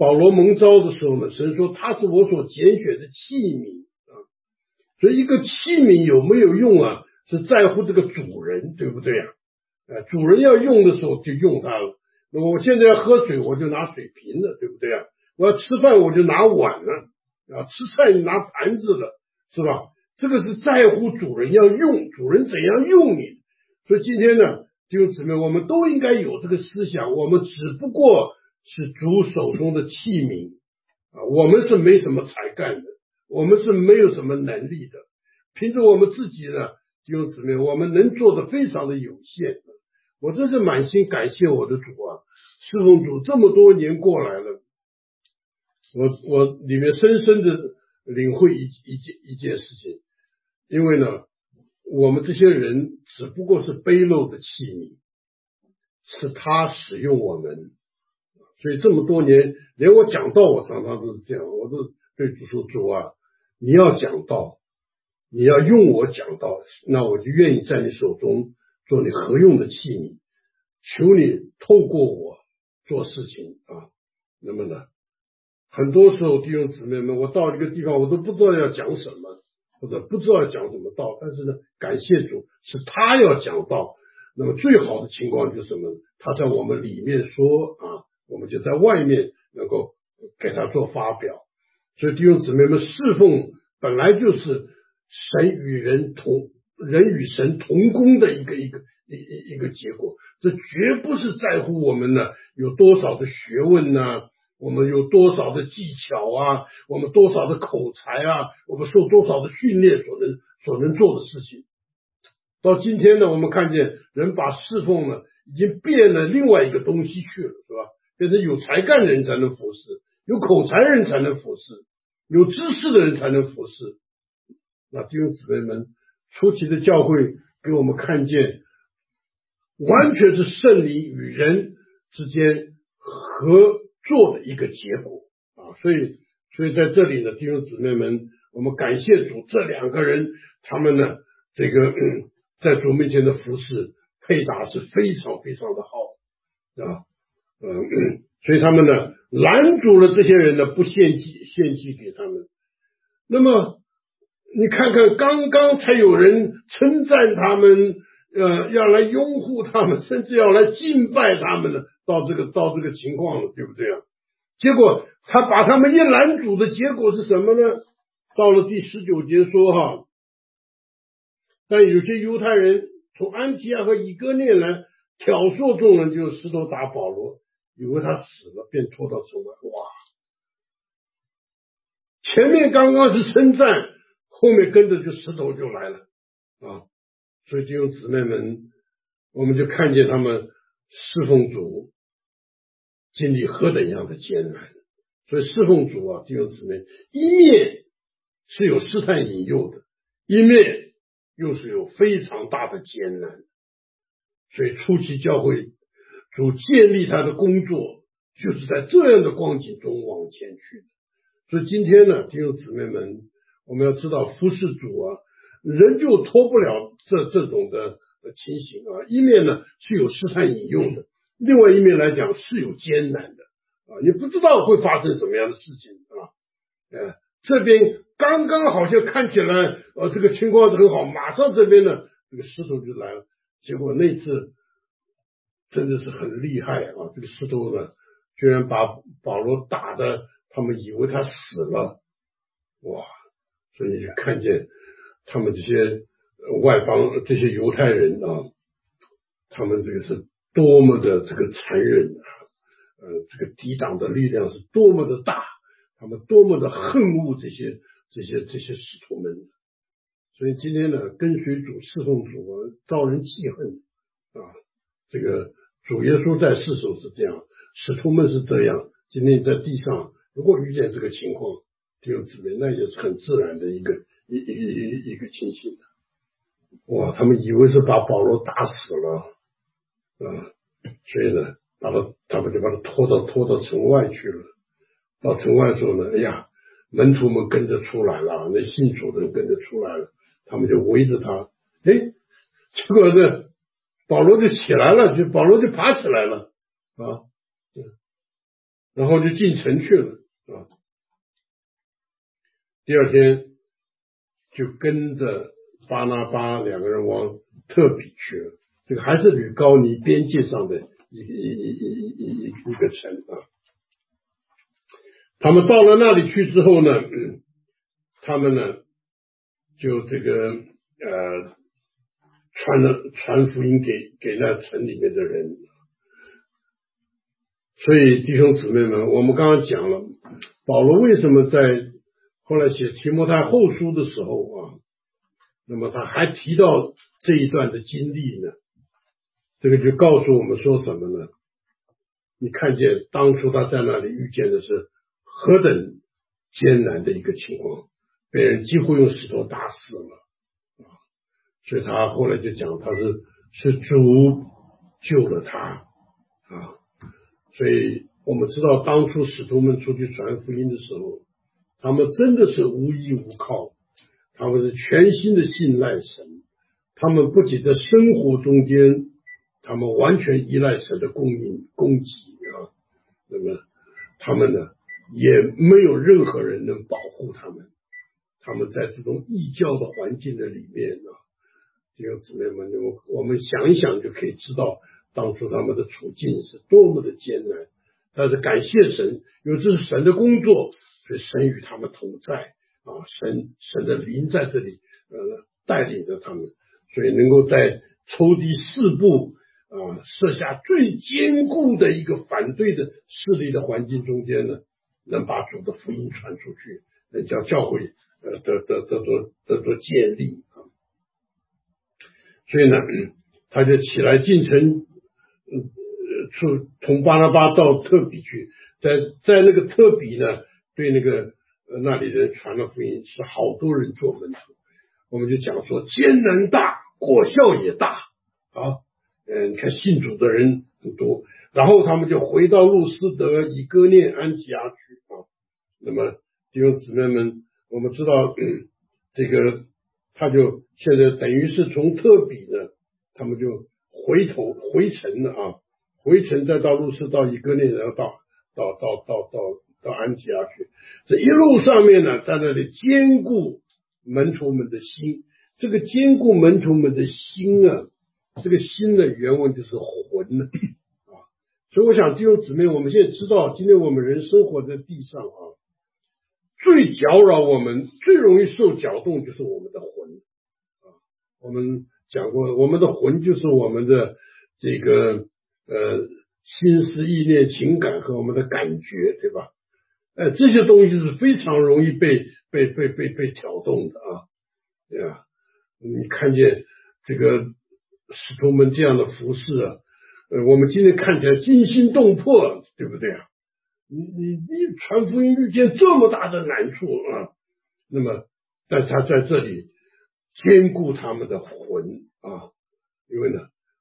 Speaker 1: 保罗蒙召的时候呢，神说他是我所拣选的器皿啊。所以一个器皿有没有用啊，是在乎这个主人，对不对啊？呃，主人要用的时候就用它了。那么我现在要喝水，我就拿水瓶了，对不对啊？我要吃饭，我就拿碗了啊，吃菜拿盘子了，是吧？这个是在乎主人要用，主人怎样用你。所以今天呢，弟兄姊妹，我们都应该有这个思想，我们只不过是主手中的器皿啊，我们是没什么才干的，我们是没有什么能力的，凭着我们自己呢，弟兄姊妹，我们能做的非常的有限。我真是满心感谢我的主啊，侍奉主这么多年过来了，我我里面深深的领会一一件一件事情，因为呢，我们这些人只不过是卑陋的器皿，是他使用我们，所以这么多年，连我讲道，我常常都是这样，我都对主说，主啊，你要讲道，你要用我讲道，那我就愿意在你手中做你合用的器皿，求你透过我做事情啊。那么呢，很多时候弟兄姊妹们，我到一个地方我都不知道要讲什么，或者不知道要讲什么道，但是呢，感谢主是他要讲道，那么最好的情况就是什么？他在我们里面说啊，我们就在外面能够给他做发表。所以弟兄姊妹们，侍奉本来就是神与人同人与神同工的一个一个一一一个结果，这绝不是在乎我们呢有多少的学问呢，我们有多少的技巧啊，我们多少的口才啊，我们受多少的训练所能所能做的事情。到今天呢，我们看见人把侍奉呢已经变了另外一个东西去了，是吧？变成有才干的人才能服侍，有口才的人才能服侍，有知识的人才能服侍。那弟兄姊妹们，初期的教会给我们看见，完全是圣灵与人之间合作的一个结果啊！所以，所以在这里呢，弟兄姊妹们，我们感谢主，这两个人他们呢，这个、嗯、在主面前的服侍配搭是非常非常的好啊，嗯，所以他们呢拦阻了这些人呢不献祭献祭给他们。那么你看看，刚刚才有人称赞他们，呃，要来拥护他们，甚至要来敬拜他们呢，到这个到这个情况了，对不对啊？结果他把他们一拦阻的结果是什么呢？到了第十九节说哈，但有些犹太人从安提阿和以哥念来挑唆众人，就石头打保罗，以为他死了，便拖到城外。哇！前面刚刚是称赞，后面跟着就石头就来了啊！所以弟兄姊妹们，我们就看见他们侍奉主经历何等样的艰难。所以侍奉主啊，弟兄姊妹，一面是有试探引诱的，一面又是有非常大的艰难。所以初期教会主建立他的工作，就是在这样的光景中往前去的。所以今天呢，弟兄姊妹们，我们要知道服侍主啊，人就脱不了这这种的情形啊。一面呢是有试探引诱的，另外一面来讲是有艰难的啊，你不知道会发生什么样的事情啊。呃，这边刚刚好像看起来呃这个情况是很好，马上这边呢这个石头就来了，结果那次真的是很厉害啊，这个石头呢居然把保罗打的他们以为他死了，哇！所以你看见他们这些外邦这些犹太人啊，他们这个是多么的这个残忍啊，呃，这个抵挡的力量是多么的大，他们多么的恨恶这些这些这些使徒们。所以今天呢，跟随主侍奉主啊，招人记恨啊。这个主耶稣在世时候是这样，使徒们是这样。今天在地上，如果遇见这个情况，弟兄姊妹，那也是很自然的一个一一一一个情形。哇，他们以为是把保罗打死了啊，所以呢，把他他们就把他拖到拖到城外去了。到城外的时候呢，哎呀，门徒们跟着出来了，那信主的人跟着出来了，他们就围着他，哎，结果呢，保罗就起来了，就保罗就爬起来了啊。 然后就进城去了啊。第二天就跟着巴拿巴两个人往特比去了，这个还是吕高尼边界上的一一一一一一个城啊。他们到了那里去之后呢，嗯、他们呢就这个呃传了传福音给给那城里面的人。所以弟兄姊妹们，我们刚刚讲了，保罗为什么在后来写提摩太后书的时候啊，那么他还提到这一段的经历呢？这个就告诉我们说什么呢？你看见当初他在那里遇见的是何等艰难的一个情况，被人几乎用石头打死了啊！所以他后来就讲他是是主救了他啊！所以我们知道当初使徒们出去传福音的时候，他们真的是无依无靠，他们是全心的信赖神，他们不仅在生活中间，他们完全依赖神的供应供给啊，那么他们呢也没有任何人能保护他们，他们在这种异教的环境的里面啊，弟兄姊妹们，我们想一想就可以知道当初他们的处境是多么的艰难，但是感谢神，因为这是神的工作，所以神与他们同在啊，神神的灵在这里呃带领着他们，所以能够在抽敌四部啊设下最坚固的一个反对的势力的环境中间呢，能把主的福音传出去，能叫教会呃得得得得得得建立啊。所以呢，他就起来进城，嗯，出从巴拿巴到特比去，在在那个特比呢，对那个呃那里人传了福音，是好多人做门徒。我们就讲说艰难大，果效也大啊。嗯，你看信主的人很多，然后他们就回到路斯德、以哥念、安提阿去啊。那么弟兄姊妹们，我们知道这个。他就现在等于是从特比呢，他们就回头回城了啊，回城再到路斯到以哥念，然后到到到到到到安提阿去。这一路上面呢，在那里坚固门徒们的心。这个坚固门徒们的心啊，这个心的原文就是魂呢啊。所以我想弟兄姊妹，我们现在知道，今天我们人生活在地上啊。最搅扰我们最容易受搅动就是我们的魂啊，我们讲过我们的魂就是我们的这个呃心思意念情感和我们的感觉，对吧？呃这些东西是非常容易被被被被被挑动的啊，对吧？你看见这个使徒们这样的服侍啊，呃我们今天看起来惊心动魄，对不对啊？你你你传福音遇见这么大的难处啊，那么但他在这里兼顾他们的魂啊，因为呢，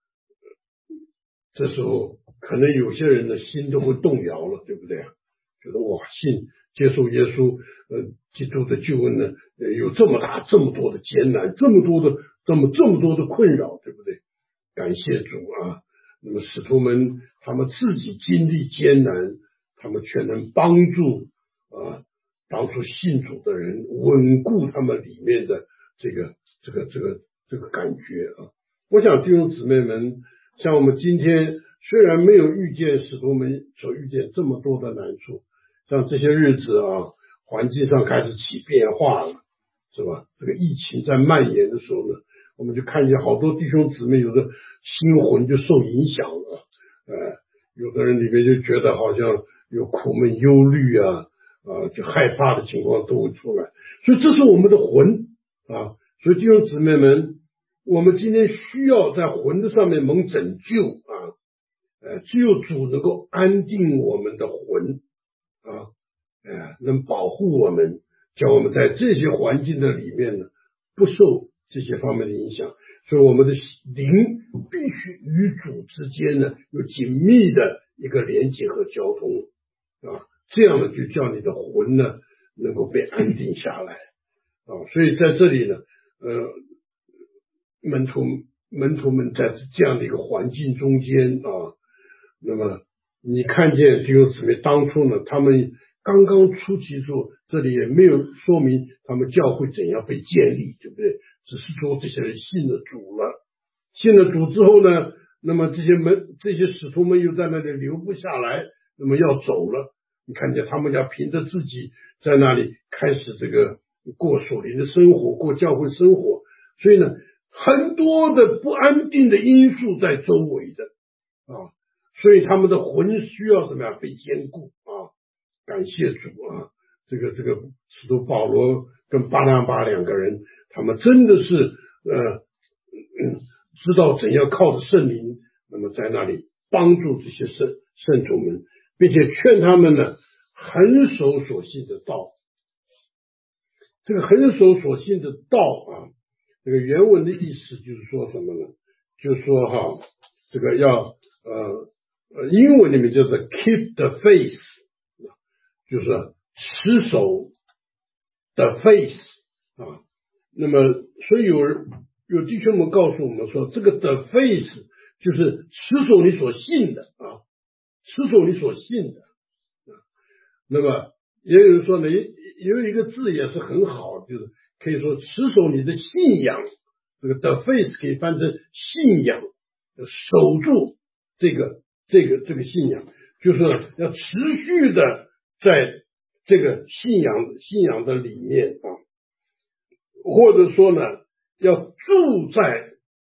Speaker 1: 这时候可能有些人的心都会动摇了，对不对啊？觉得哇，信接受耶稣，呃，基督的救恩呢，呃，有这么大这么多的艰难，这么多的这么这么多的困扰，对不对？感谢主啊！那么使徒们他们自己经历艰难。他们却能帮助啊，帮助信主的人稳固他们里面的这个这个这个这个感觉啊。我想弟兄姊妹们，像我们今天虽然没有遇见使徒们所遇见这么多的难处，像这些日子啊，环境上开始起变化了，是吧？这个疫情在蔓延的时候呢，我们就看见好多弟兄姊妹有的心魂就受影响了，呃，有的人里面就觉得好像有苦闷、忧虑啊，啊，就害怕的情况都会出来，所以这是我们的魂啊。所以弟兄姊妹们，我们今天需要在魂的上面蒙拯救啊，呃，只有主能够安定我们的魂啊，呃，能保护我们，叫我们在这些环境的里面呢，不受这些方面的影响。所以我们的灵必须与主之间呢有紧密的一个连接和交通啊，这样呢就叫你的魂呢能够被安定下来啊。所以在这里呢，呃，门徒门徒们在这样的一个环境中间啊，那么你看见弟兄姊妹当初呢，他们刚刚出其处，这里也没有说明他们教会怎样被建立，对不对？只是说这些人信了主了，信了主之后呢，那么这些门这些使徒们又在那里留不下来，那么要走了。你看见他们要凭着自己在那里开始这个过属灵的生活，过教会生活，所以呢，很多的不安定的因素在周围的啊，所以他们的魂需要怎么样被坚固啊？感谢主啊！这个这个使徒保罗跟巴拿巴两个人，他们真的是呃、嗯、知道怎样靠着圣灵，那么在那里帮助这些圣圣徒们，并且劝他们呢恒守所信的道。这个恒守所信的道啊，这个原文的意思就是说什么呢？就是说哈，这个要呃呃英文里面叫做 keep the faith， 就是持守的 faith 啊。那么所以有有弟兄们告诉我们说，这个的 faith 就是持守你所信的啊，持守你所信的。那么也有人说呢，有一个字也是很好，就是可以说持守你的信仰，这个 the faith 可以翻成信仰，守住这个这个这个信仰，就是要持续的在这个信仰信仰的里面啊，或者说呢，要住在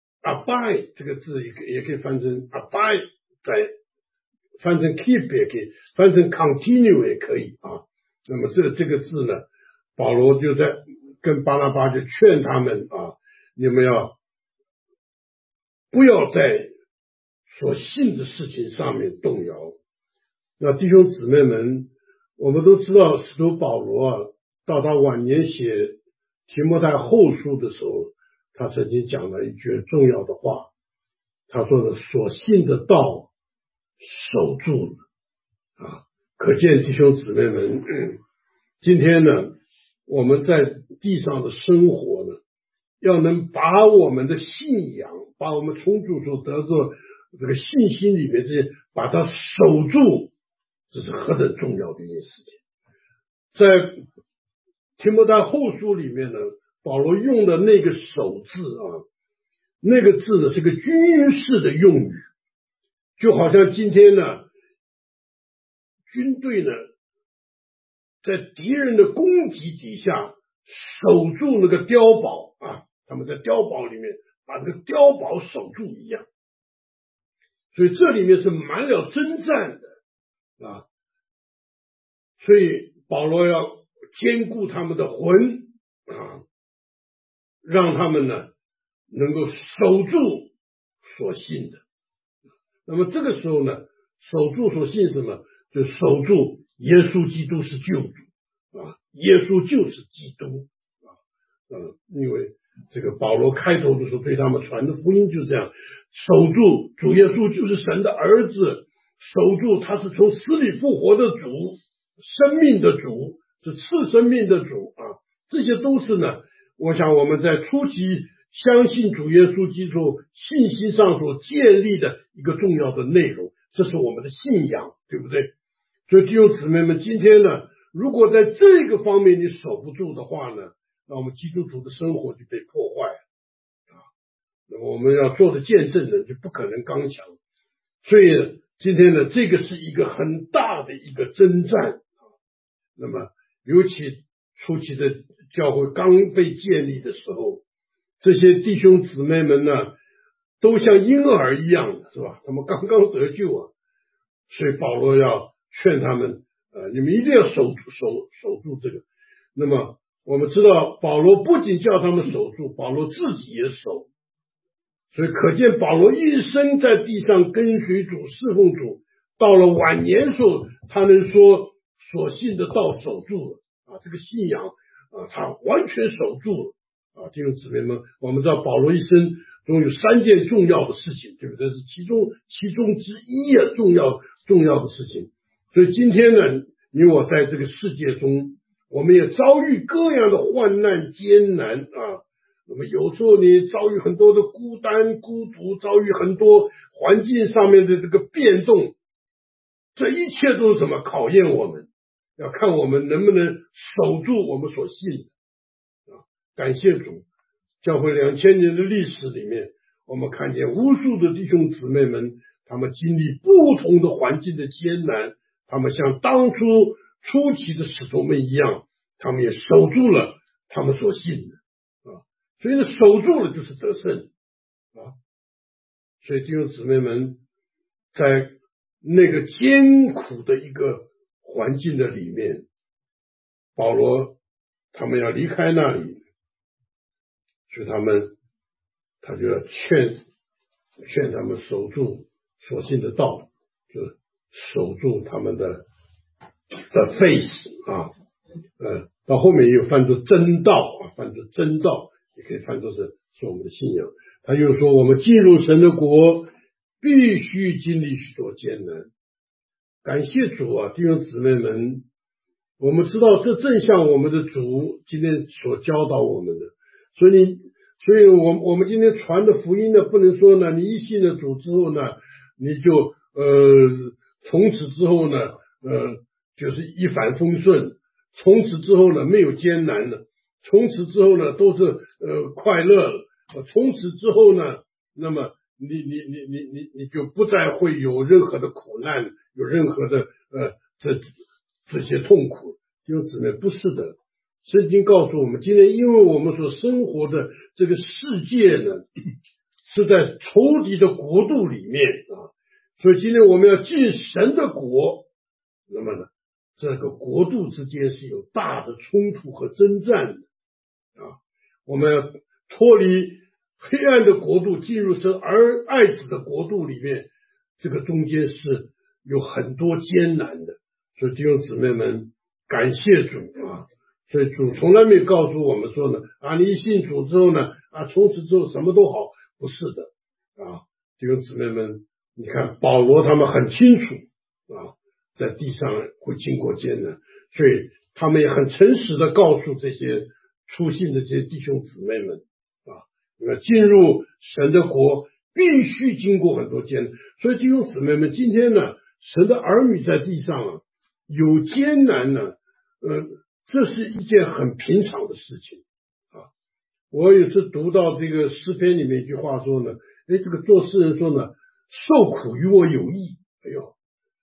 Speaker 1: abide 这个字也可以也可以翻成 abide， 在翻成 keep 也可以，翻成 continue 也可以啊。那么这这个字呢，保罗就在跟巴拿巴就劝他们啊，你们要不要在所信的事情上面动摇。那弟兄姊妹们，我们都知道使徒保罗啊，到他晚年写提摩太后书的时候，他曾经讲了一句重要的话，他说的所信的道守住了啊。可见弟兄姊妹们，嗯、今天呢，我们在地上的生活呢，要能把我们的信仰，把我们从主所得到这个信心里面这些，把它守住，这是何等重要的一件事情。在提摩太后书里面呢，保罗用的那个守字啊，那个字呢是个军事的用语，就好像今天呢，军队呢在敌人的攻击底下守住那个碉堡啊，他们在碉堡里面把那个碉堡守住一样，所以这里面是满了征战的啊，所以保罗要坚固他们的魂啊，让他们呢能够守住所信的。那么这个时候呢，守住所信什么？就守住耶稣基督是救主啊，耶稣就是基督啊，嗯，因为这个保罗开头的时候对他们传的福音就是这样，守住主耶稣就是神的儿子，守住他是从死里复活的主，生命的主，是赐生命的主啊，这些都是呢，我想我们在初期相信主耶稣基督信息上所建立的一个重要的内容，这是我们的信仰，对不对？所以弟兄姊妹们，今天呢，如果在这个方面你守不住的话呢，那我们基督徒的生活就被破坏了啊。那么我们要做的见证人就不可能刚强，所以今天呢，这个是一个很大的一个征战啊。那么尤其初期的教会刚被建立的时候，这些弟兄姊妹们呢，都像婴儿一样的，是吧？他们刚刚得救啊，所以保罗要劝他们，呃，你们一定要守住守守住这个。那么我们知道，保罗不仅叫他们守住，保罗自己也守，所以可见保罗一生在地上跟随主、侍奉主，到了晚年时候，他能说所信的道守住了啊，这个信仰啊，他完全守住了。啊，弟兄姊妹们，我们知道保罗一生中有三件重要的事情，对不对？这是其中其中之一啊，重要重要的事情。所以今天呢，你我在这个世界中，我们也遭遇各样的患难艰难啊。那么有时候你遭遇很多的孤单孤独，遭遇很多环境上面的这个变动， 这一切都是什么？考验我们，要看我们能不能守住我们所信的啊！感谢主，教会两千年的历史里面，我们看见无数的弟兄姊妹们，他们经历不同的环境的艰难，他们像当初初期的使徒们一样，他们也守住了他们所信的啊！所以呢，守住了就是得胜啊！所以弟兄姊妹们，在那个艰苦的一个环境的里面，保罗他们要离开那里，所以他们他就要劝劝他们守住所信的道，就是守住他们的的 faith 啊，呃，到后面也有翻作真道啊，翻作真道，也可以翻作是是我们的信仰。他又说，我们进入神的国，必须经历许多艰难。感谢主啊，弟兄姊妹们，我们知道这正像我们的主今天所教导我们的，所以你，所以我我们今天传的福音呢，不能说呢，你一信了主之后呢，你就呃从此之后呢，呃就是一帆风顺，从此之后呢没有艰难了，从此之后呢都是呃快乐了，从此之后呢，那么你你你你你你就不再会有任何的苦难，有任何的呃这这些痛苦。弟兄姊妹，不是的，圣经告诉我们，今天因为我们所生活的这个世界呢，是在仇敌的国度里面啊，所以今天我们要进神的国，那么呢，这个国度之间是有大的冲突和征战的啊，我们要脱离黑暗的国度，进入神儿爱子的国度里面，这个中间是有很多艰难的。所以弟兄姊妹们，感谢主啊！所以主从来没有告诉我们说呢，啊，你一信主之后呢，啊，从此之后什么都好，不是的啊！弟兄姊妹们，你看保罗他们很清楚啊，在地上会经过艰难，所以他们也很诚实的告诉这些初信的这些弟兄姊妹们啊，那么进入神的国必须经过很多艰难。所以弟兄姊妹们，今天呢，神的儿女在地上啊，有艰难呢，呃，这是一件很平常的事情啊。我有次读到这个诗篇里面一句话说呢，哎，这个做诗人说呢，受苦于我有益。哎呦，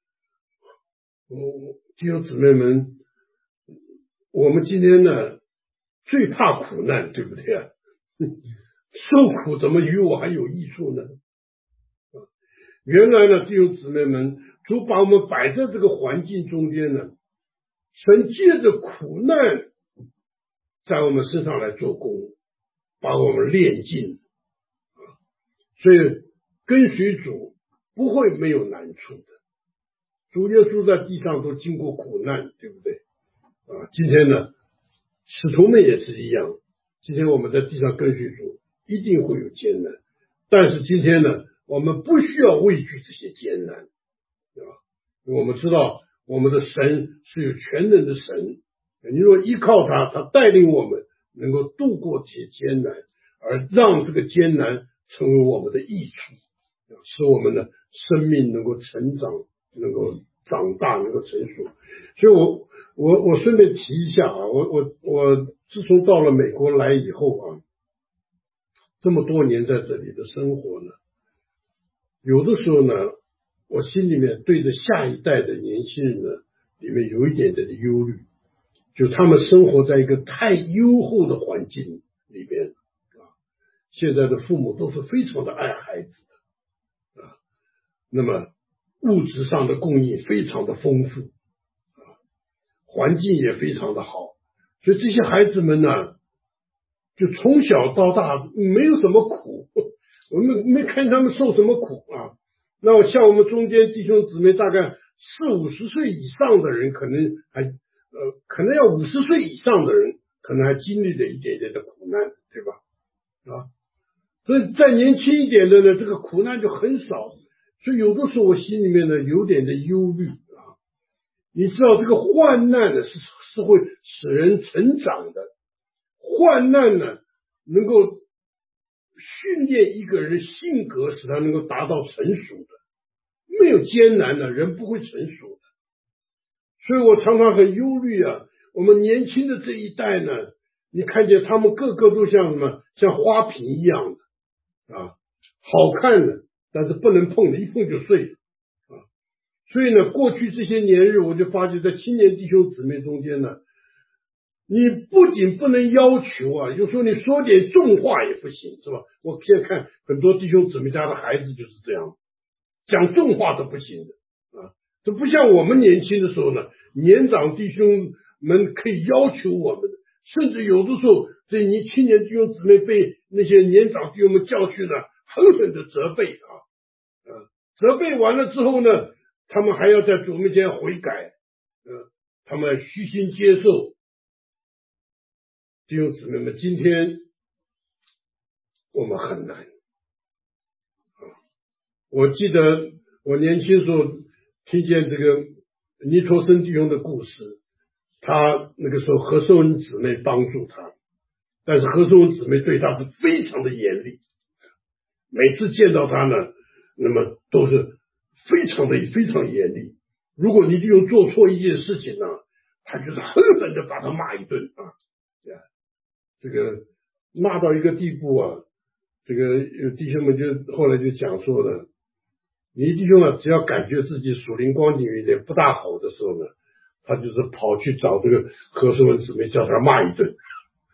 Speaker 1: 我弟兄姊妹们，我们今天呢最怕苦难，对不对啊？受苦怎么与我还有益处呢？原来呢，弟兄姊妹们，主把我们摆在这个环境中间呢，神借着苦难在我们身上来做工，把我们炼尽。所以跟随主不会没有难处的。主耶稣在地上都经过苦难，对不对啊？今天呢，使徒们也是一样。今天我们在地上跟随主，一定会有艰难，但是今天呢，我们不需要畏惧这些艰难，对吧？我们知道我们的神是有全能的神，你若依靠他，他带领我们能够度过这些艰难，而让这个艰难成为我们的益处，使我们的生命能够成长，能够长大，能够成熟。所以我我我顺便提一下啊，我我我自从到了美国来以后啊，这么多年在这里的生活呢，有的时候呢，我心里面对着下一代的年轻人呢，里面有一点点的忧虑，就他们生活在一个太优厚的环境里面啊，现在的父母都是非常的爱孩子的啊，那么物质上的供应非常的丰富啊，环境也非常的好，所以这些孩子们呢，就从小到大没有什么苦，我们没看他们受什么苦啊。那像我们中间弟兄姊妹，大概四五十岁以上的人，可能还呃，可能要五十岁以上的人，可能还经历了一点点的苦难，对吧？啊，所以再年轻一点的呢，这个苦难就很少。所以有的时候我心里面呢有点的忧虑啊。你知道这个患难呢是是会使人成长的，患难呢能够训练一个人性格，使他能够达到成熟的。 没有艰难呢，人不会成熟的。所以我常常很忧虑啊，我们年轻的这一代呢，你看见他们个个都像什么，像花瓶一样的啊，好看的，但是不能碰的，一碰就碎了啊。所以呢，过去这些年日，我就发觉在青年弟兄姊妹中间呢，你不仅不能要求啊，有时候你说点重话也不行，是吧？我现在看很多弟兄姊妹家的孩子就是这样，讲重话都不行的啊。这不像我们年轻的时候呢，年长弟兄们可以要求我们的，甚至有的时候这你青年弟兄姊妹被那些年长弟兄们教训呢，狠狠的责备啊，啊，责备完了之后呢，他们还要在主面前悔改，呃，他们虚心接受。弟兄姊妹们，今天我们很难啊！我记得我年轻时候听见这个尼托生弟兄的故事，他那个时候何寿恩姊妹帮助他，但是何寿恩姊妹对他是非常的严厉，每次见到他呢，那么都是非常的非常严厉。如果你弟兄做错一件事情呢，他就是狠狠的把他骂一顿啊，这个骂到一个地步啊，这个有弟兄们就后来就讲说了，你弟兄啊，只要感觉自己属灵光景有点不大好的时候呢，他就是跑去找这个何寿文姊妹，叫他骂一顿。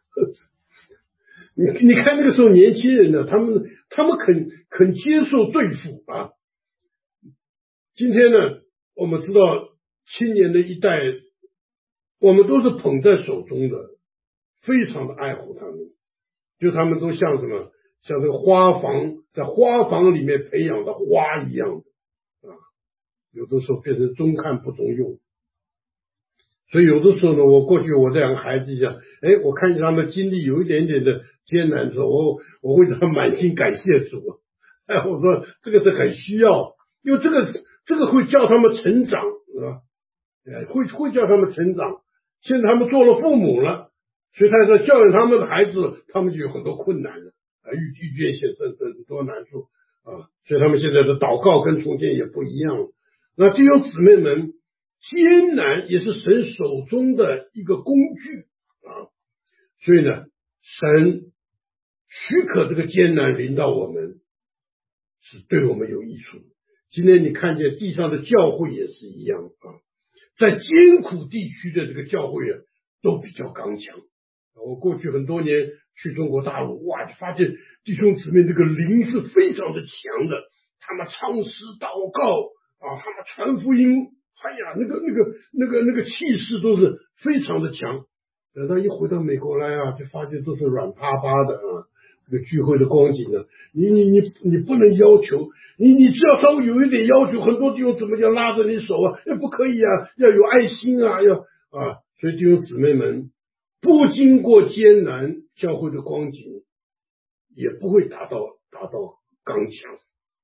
Speaker 1: 你你看那个时候年轻人呢，他们他们肯肯接受对付啊。今天呢，我们知道青年的一代，我们都是捧在手中的，非常的爱护他们，就他们都像什么，像这个花房，在花房里面培养的花一样的啊，有的时候变成中看不中用。所以有的时候呢，我过去我这两个孩子一样，哎，我看见他们经历有一点点的艰难之后，我我会让他满心感谢主，哎，我说这个是很需要，因为这个这个会叫他们成长，是吧？哎，会会叫他们成长。现在他们做了父母了，所以他说教育他们的孩子，他们就有很多困难了啊，遇遇见一些很很多难处啊，所以他们现在的祷告跟从前也不一样了。那弟兄姊妹们，艰难也是神手中的一个工具啊，所以呢，神许可这个艰难临到我们，是对我们有益处。今天你看见地上的教会也是一样啊，在艰苦地区的这个教会啊，都比较刚强。我过去很多年去中国大陆，哇，发现弟兄姊妹这个灵是非常的强的，他们唱诗祷告啊，他们传福音，哎呀，那个那个那个那个气势都是非常的强。等到一回到美国来啊，就发现都是软趴趴的啊，这个聚会的光景呢，你你你你不能要求，你你只要稍微有一点要求，很多弟兄姊妹就拉着你手啊，不可以啊，要有爱心啊，要啊，所以弟兄姊妹们，不经过艰难，教会的光景也不会达到达到刚强。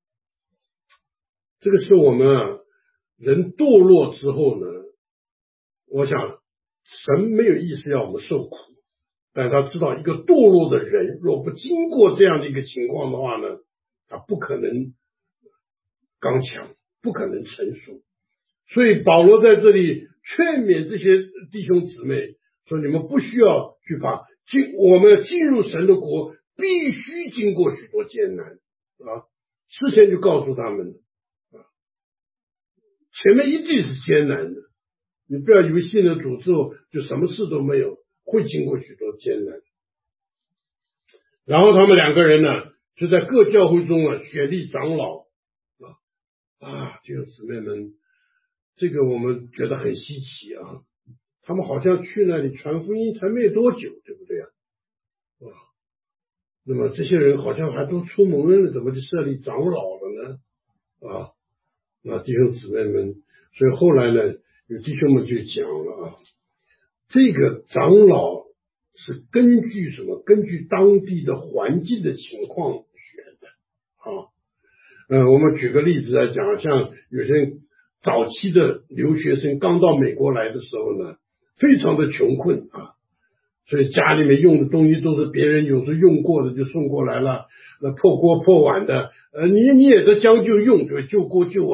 Speaker 1: 这个是我们啊，人堕落之后呢，我想神没有意思要我们受苦，但他知道一个堕落的人若不经过这样的一个情况的话呢，他不可能刚强，不可能成熟。所以保罗在这里劝勉这些弟兄姊妹说，你们不需要惧怕，进我们进入神的国必须经过许多艰难啊，事先就告诉他们啊，前面一定是艰难的，你不要以为信了主之后就什么事都没有，会经过许多艰难。然后他们两个人呢，就在各教会中啊选立长老啊啊，弟兄姊妹们，这个我们觉得很稀奇啊，他们好像去那里传福音才没多久，对不对啊？啊，那么这些人好像还都出蒙恩了，怎么就设立长老了呢？啊，那弟兄姊妹们，所以后来呢，有弟兄们就讲了啊，这个长老是根据什么？根据当地的环境的情况选的啊。呃，我们举个例子来讲，像有些早期的留学生刚到美国来的时候呢，非常的穷困啊，所以家里面用的东西都是别人有时用过的就送过来了，那破锅破碗的，呃，你你也得将就用，对吧？旧锅旧碗，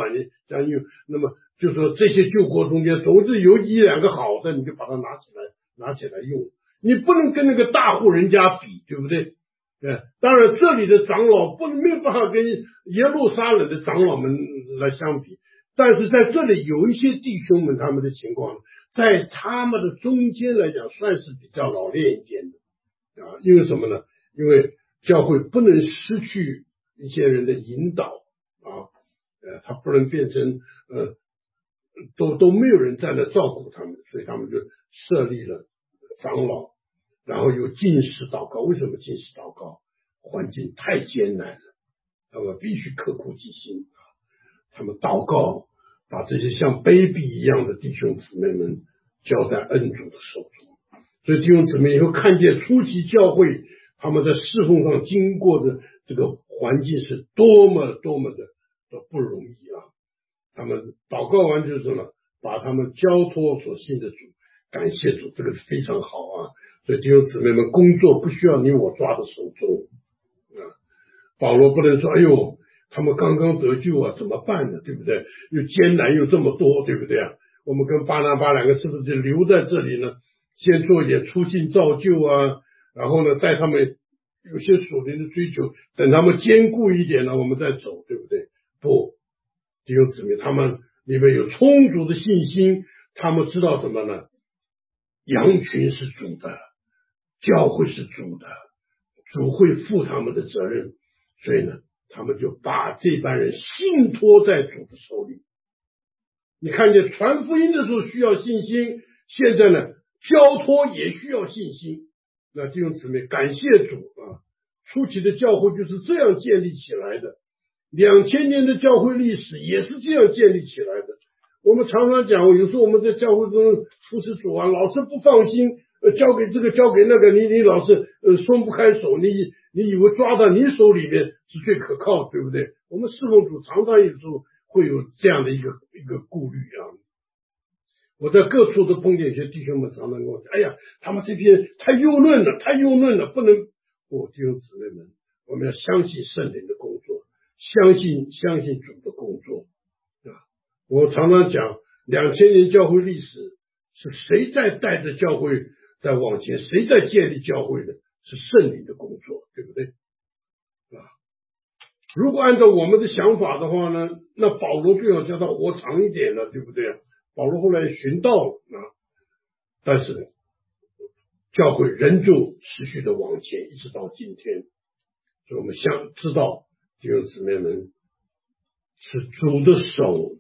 Speaker 1: 将有那么就说这些救国中间总是有一两个好的，你就把它拿起来拿起来用，你不能跟那个大户人家比，对不对？呃，当然这里的长老不没有办法跟耶路撒冷的长老们来相比，但是在这里有一些弟兄们他们的情况，在他们的中间来讲算是比较老练一点的啊，因为什么呢？因为教会不能失去一些人的引导啊，呃，他不能变成呃，都都没有人在那照顾他们，所以他们就设立了长老。然后有禁食祷告，为什么禁食祷告？环境太艰难了，他们必须刻苦己心啊！他们祷告，把这些像 baby 一样的弟兄姊妹们交在恩主的手中。所以弟兄姊妹以后看见初期教会他们在侍奉上经过的这个环境是多么多么的的不容易啊！他们祷告完就是什么？把他们交托所信的主，感谢主，这个是非常好啊！所以弟兄姊妹们，工作不需要你我抓在手中啊。保罗不能说，哎呦，他们刚刚得救啊，怎么办呢？对不对？又艰难又这么多，对不对啊？我们跟巴拿巴两个是不是就留在这里呢？先做一点出境造就啊，然后呢，带他们有些属灵的追求，等他们坚固一点呢，我们再走，对不对？不，弟兄姊妹，他们里面有充足的信心，他们知道什么呢？羊群是主的，教会是主的，主会负他们的责任，所以呢，他们就把这班人信托在主的手里。你看见传福音的时候需要信心，现在呢，交托也需要信心。那弟兄姊妹，感谢主啊！初期的教会就是这样建立起来的，两千年的教会历史也是这样建立起来的。我们常常讲，有时候我们在教会中服侍主啊，老是不放心，呃，交给这个交给那个，你你老是呃松不开手，你你以为抓到你手里面是最可靠，对不对？我们侍奉主常常有时候会有这样的一个一个顾虑啊。我在各处都碰见一些弟兄们常常跟我讲，哎呀，他们这边太幼嫩了，太幼嫩了，不能。我、哦、弟兄姊妹们，我们要相信圣灵的工作，相信相信主的工作啊。我常常讲，两千年教会历史是谁在带着教会在往前，谁在建立教会的？是圣灵的工作，对不对啊？如果按照我们的想法的话呢，那保罗最好叫他活长一点了，对不对啊？保罗后来寻道了啊，但是呢，教会仍旧持续的往前，一直到今天。所以我们想知道弟兄姊妹们，是主的手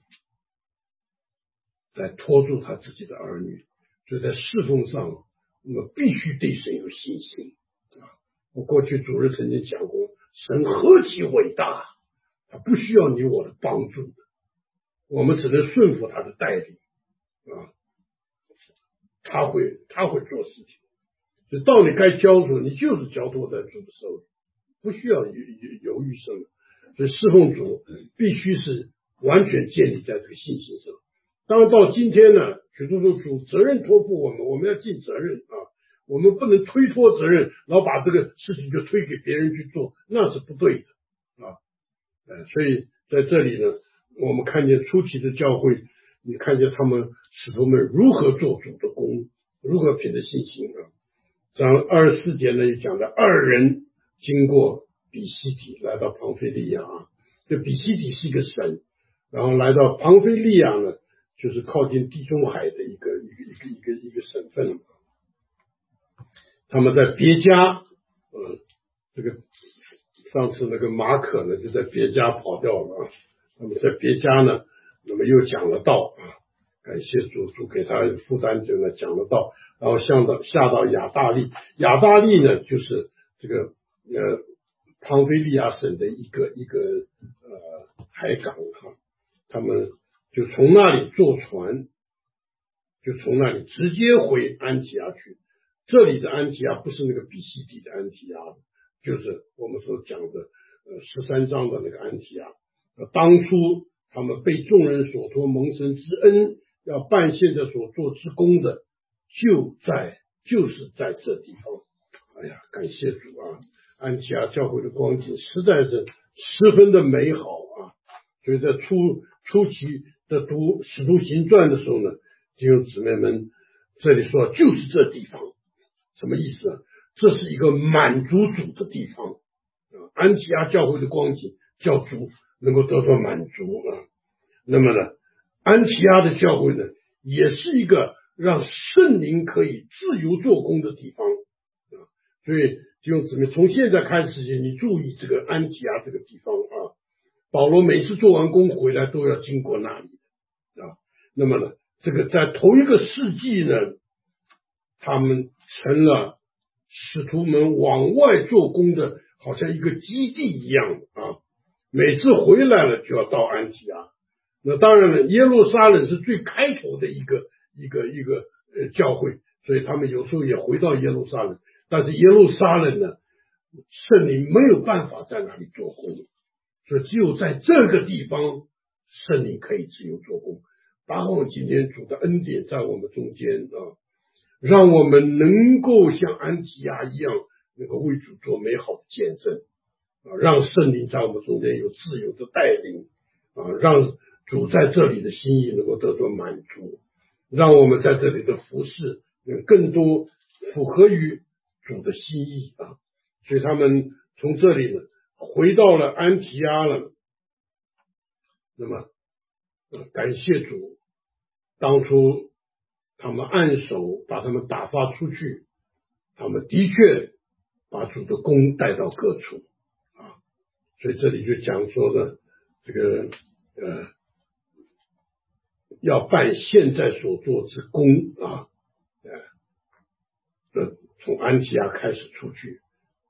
Speaker 1: 在托住他自己的儿女，所以在侍奉上我们必须对神有信心啊！我过去主日曾经讲过，神何其伟大，他不需要你我的帮助的，我们只能顺服他的带领啊，他会他会做事情，所以到你该交托，你就是交托在主的手里，不需要犹犹豫什么。所以侍奉主必须是完全建立在这个信心上。当然到今天呢，许多的主责任托付我们，我们要尽责任啊，我们不能推脱责任，然后把这个事情就推给别人去做，那是不对的啊。呃，所以在这里呢，我们看见初期的教会，你看见他们使徒们如何做主的工，如何凭着信心啊。讲二十四节呢，又讲了二人经过比西底来到庞菲利亚啊，这比西底是一个省，然后来到庞菲利亚呢，就是靠近地中海的一个一个一个一个一个省份。他们在别家，嗯，这个上次那个马可呢就在别家跑掉了啊。那么在别家呢，那么又讲了道啊，感谢主，主给他负担就呢讲了道，然后下到下到亚大利，亚大利呢就是这个呃庞菲利亚省的一个一个呃海港哈，他们就从那里坐船，就从那里直接回安提亚去。这里的安提亚不是那个比西底的安提亚，就是我们所讲的呃十三章的那个安提亚。当初他们被众人所托蒙神之恩，要办现在所做之功的，就在就是在这地方。哎呀，感谢主啊！安提亚教会的光景实在是十分的美好啊！所以在初初期的读使徒行传的时候呢，弟兄姊妹们，这里说就是这地方，什么意思啊？这是一个满足主的地方，安提阿教会的光景叫主能够得到满足啊。那么呢，安提阿的教会呢，也是一个让圣灵可以自由做工的地方啊。所以弟兄姊妹，从现在开始，你注意这个安提阿这个地方啊。保罗每次做完工回来都要经过那里啊。那么呢，这个在头一个世纪呢，他们成了使徒们往外做工的，好像一个基地一样啊。每次回来了就要到安提阿。那当然了，耶路撒冷是最开头的一个一个一个呃教会，所以他们有时候也回到耶路撒冷。但是耶路撒冷呢，圣灵没有办法在那里做工，所以只有在这个地方，圣灵可以自由做工。把我们今天主的恩典在我们中间啊，让我们能够像安提阿一样，能够为主做美好的见证啊，让圣灵在我们中间有自由的带领啊，让主在这里的心意能够得到满足，让我们在这里的服事能更多符合于主的心意啊。所以他们从这里呢回到了安提阿了。那么感谢主，当初他们按手把他们打发出去，他们的确把主的功带到各处啊。所以这里就讲说的这个呃要办现在所做之功啊，呃，从安提阿开始出去，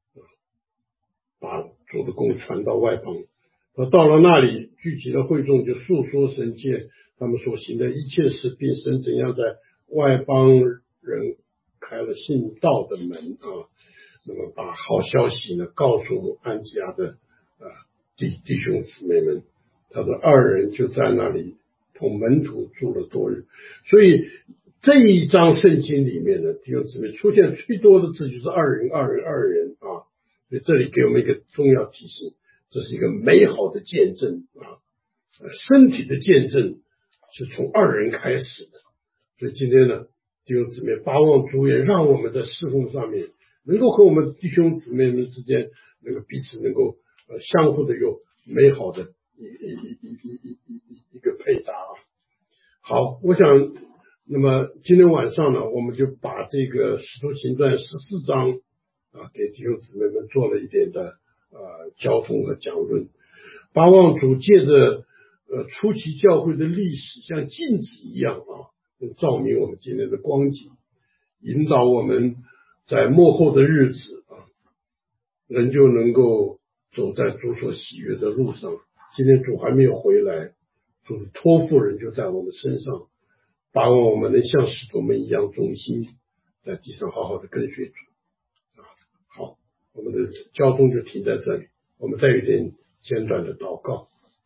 Speaker 1: 把主的功传到外邦。到了那里，聚集的会众就述说神界他们所行的一切事，并神怎样在外邦人开了信道的门啊。那么把好消息呢告诉安提阿的啊弟弟兄姊妹们，他说二人就在那里同门徒住了多日。所以这一章圣经里面呢，弟兄姊妹出现最多的字就是二人二人二人啊。所以这里给我们一个重要提醒，这是一个美好的见证啊，身体的见证是从二人开始的。所以今天呢，弟兄姊妹，巴望主也让我们在侍奉上面能够和我们弟兄姊妹们之间那个彼此能够呃相互的有美好的一一一一一一一个配搭啊。好，我想那么今天晚上呢，我们就把这个使徒行传十四章啊，给弟兄姊妹们做了一点的呃交通和讲论。巴望主借着呃初期教会的历史，像镜子一样啊，照明我们今天的光景，引导我们在末后的日子啊，人就能够走在主所喜悦的路上。今天主还没有回来，主的托付人就在我们身上，把我们能像使徒们一样忠心，在地上好好的跟随主。好，我们的交通就停在这里，我们再有一点简短的祷告。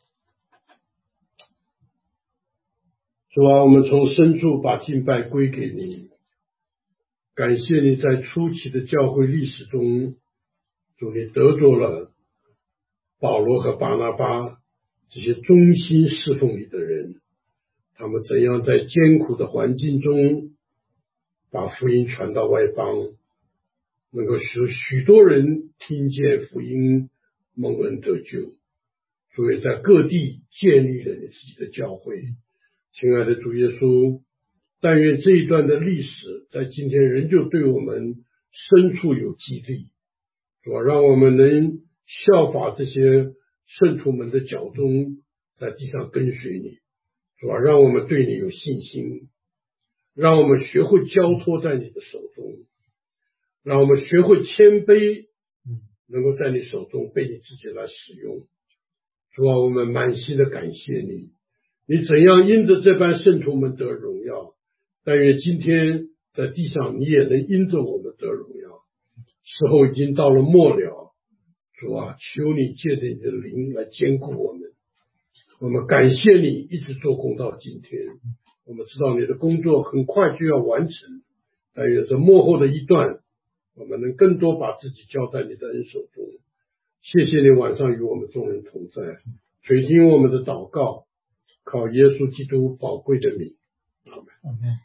Speaker 1: 主啊，我们从深处把敬拜归给你，感谢你在初期的教会历史中，主你得着了保罗和巴拿巴这些忠心侍奉你的人，他们怎样在艰苦的环境中把福音传到外邦，能够使许多人听见福音蒙恩得救，所以在各地建立了你自己的教会。亲爱的主耶稣，但愿这一段的历史在今天仍旧对我们深处有激励，主啊，让我们能效法这些圣徒们的脚踪，在地上跟随你，主啊，让我们对你有信心，让我们学会交托在你的手中，让我们学会谦卑，能够在你手中被你自己来使用。主啊，我们满心的感谢你，你怎样因着这般圣徒们得荣耀，但愿今天在地上你也能因着我们得荣耀。时候已经到了末了，主啊，求你借着你的灵来坚固我们。我们感谢你一直做工到今天，我们知道你的工作很快就要完成，但愿这末后的一段，我们能更多把自己交在你的恩手中。谢谢你晚上与我们众人同在，垂听我们的祷告， 靠耶稣基督宝贵的名，阿们。
Speaker 2: 阿们。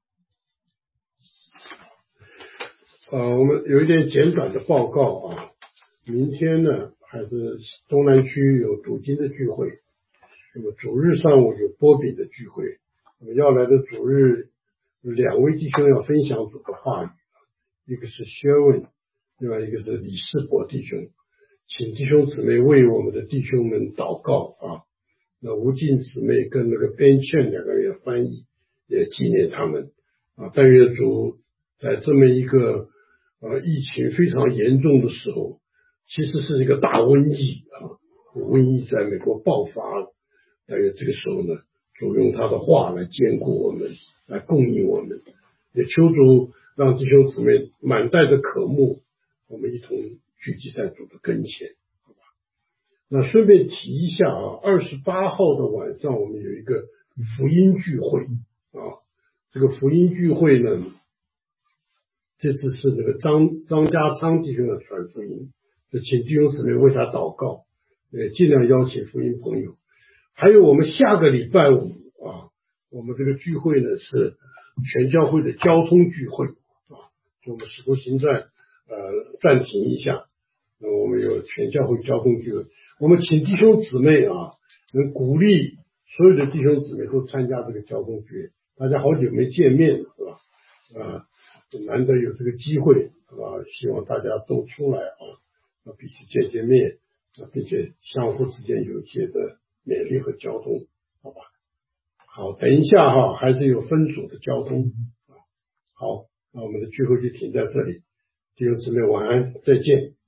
Speaker 1: 呃，我们有一点简短的报告啊。明天呢，还是东南区有读经的聚会。那么主日上午有波比的聚会。那么要来的主日，两位弟兄要分享主的话语，一个是薛文，另外一个是李世伯弟兄。请弟兄姊妹为我们的弟兄们祷告啊。那吴静姊妹跟那个边倩两个人翻译，也纪念他们啊。但愿主在这么一个呃疫情非常严重的时候，其实是一个大瘟疫啊，瘟疫在美国爆发，但愿这个时候呢，主用他的话来坚固我们，来供应我们，也求主让弟兄姊妹满带着渴慕，我们一同聚集在主的跟前，好吧？那顺便提一下啊，二十八号的晚上我们有一个福音聚会啊，这个福音聚会呢，这次是那个张张家昌弟兄的传福音，就请弟兄姊妹为他祷告，也尽量邀请福音朋友。还有我们下个礼拜五啊，我们这个聚会呢是全教会的交通聚会啊，就我们使徒行传呃暂停一下，那我们有全教会交通聚会，我们请弟兄姊妹啊，能鼓励所有的弟兄姊妹都参加这个交通聚会，大家好久没见面了，是吧？啊，难得有这个机会，是吧？希望大家都出来啊，彼此见见面，并且相互之间有一些的勉励和交通，好吧？好，等一下哈，还是有分组的交通啊。好，那我们的聚会就停在这里，弟兄姊妹晚安，再见。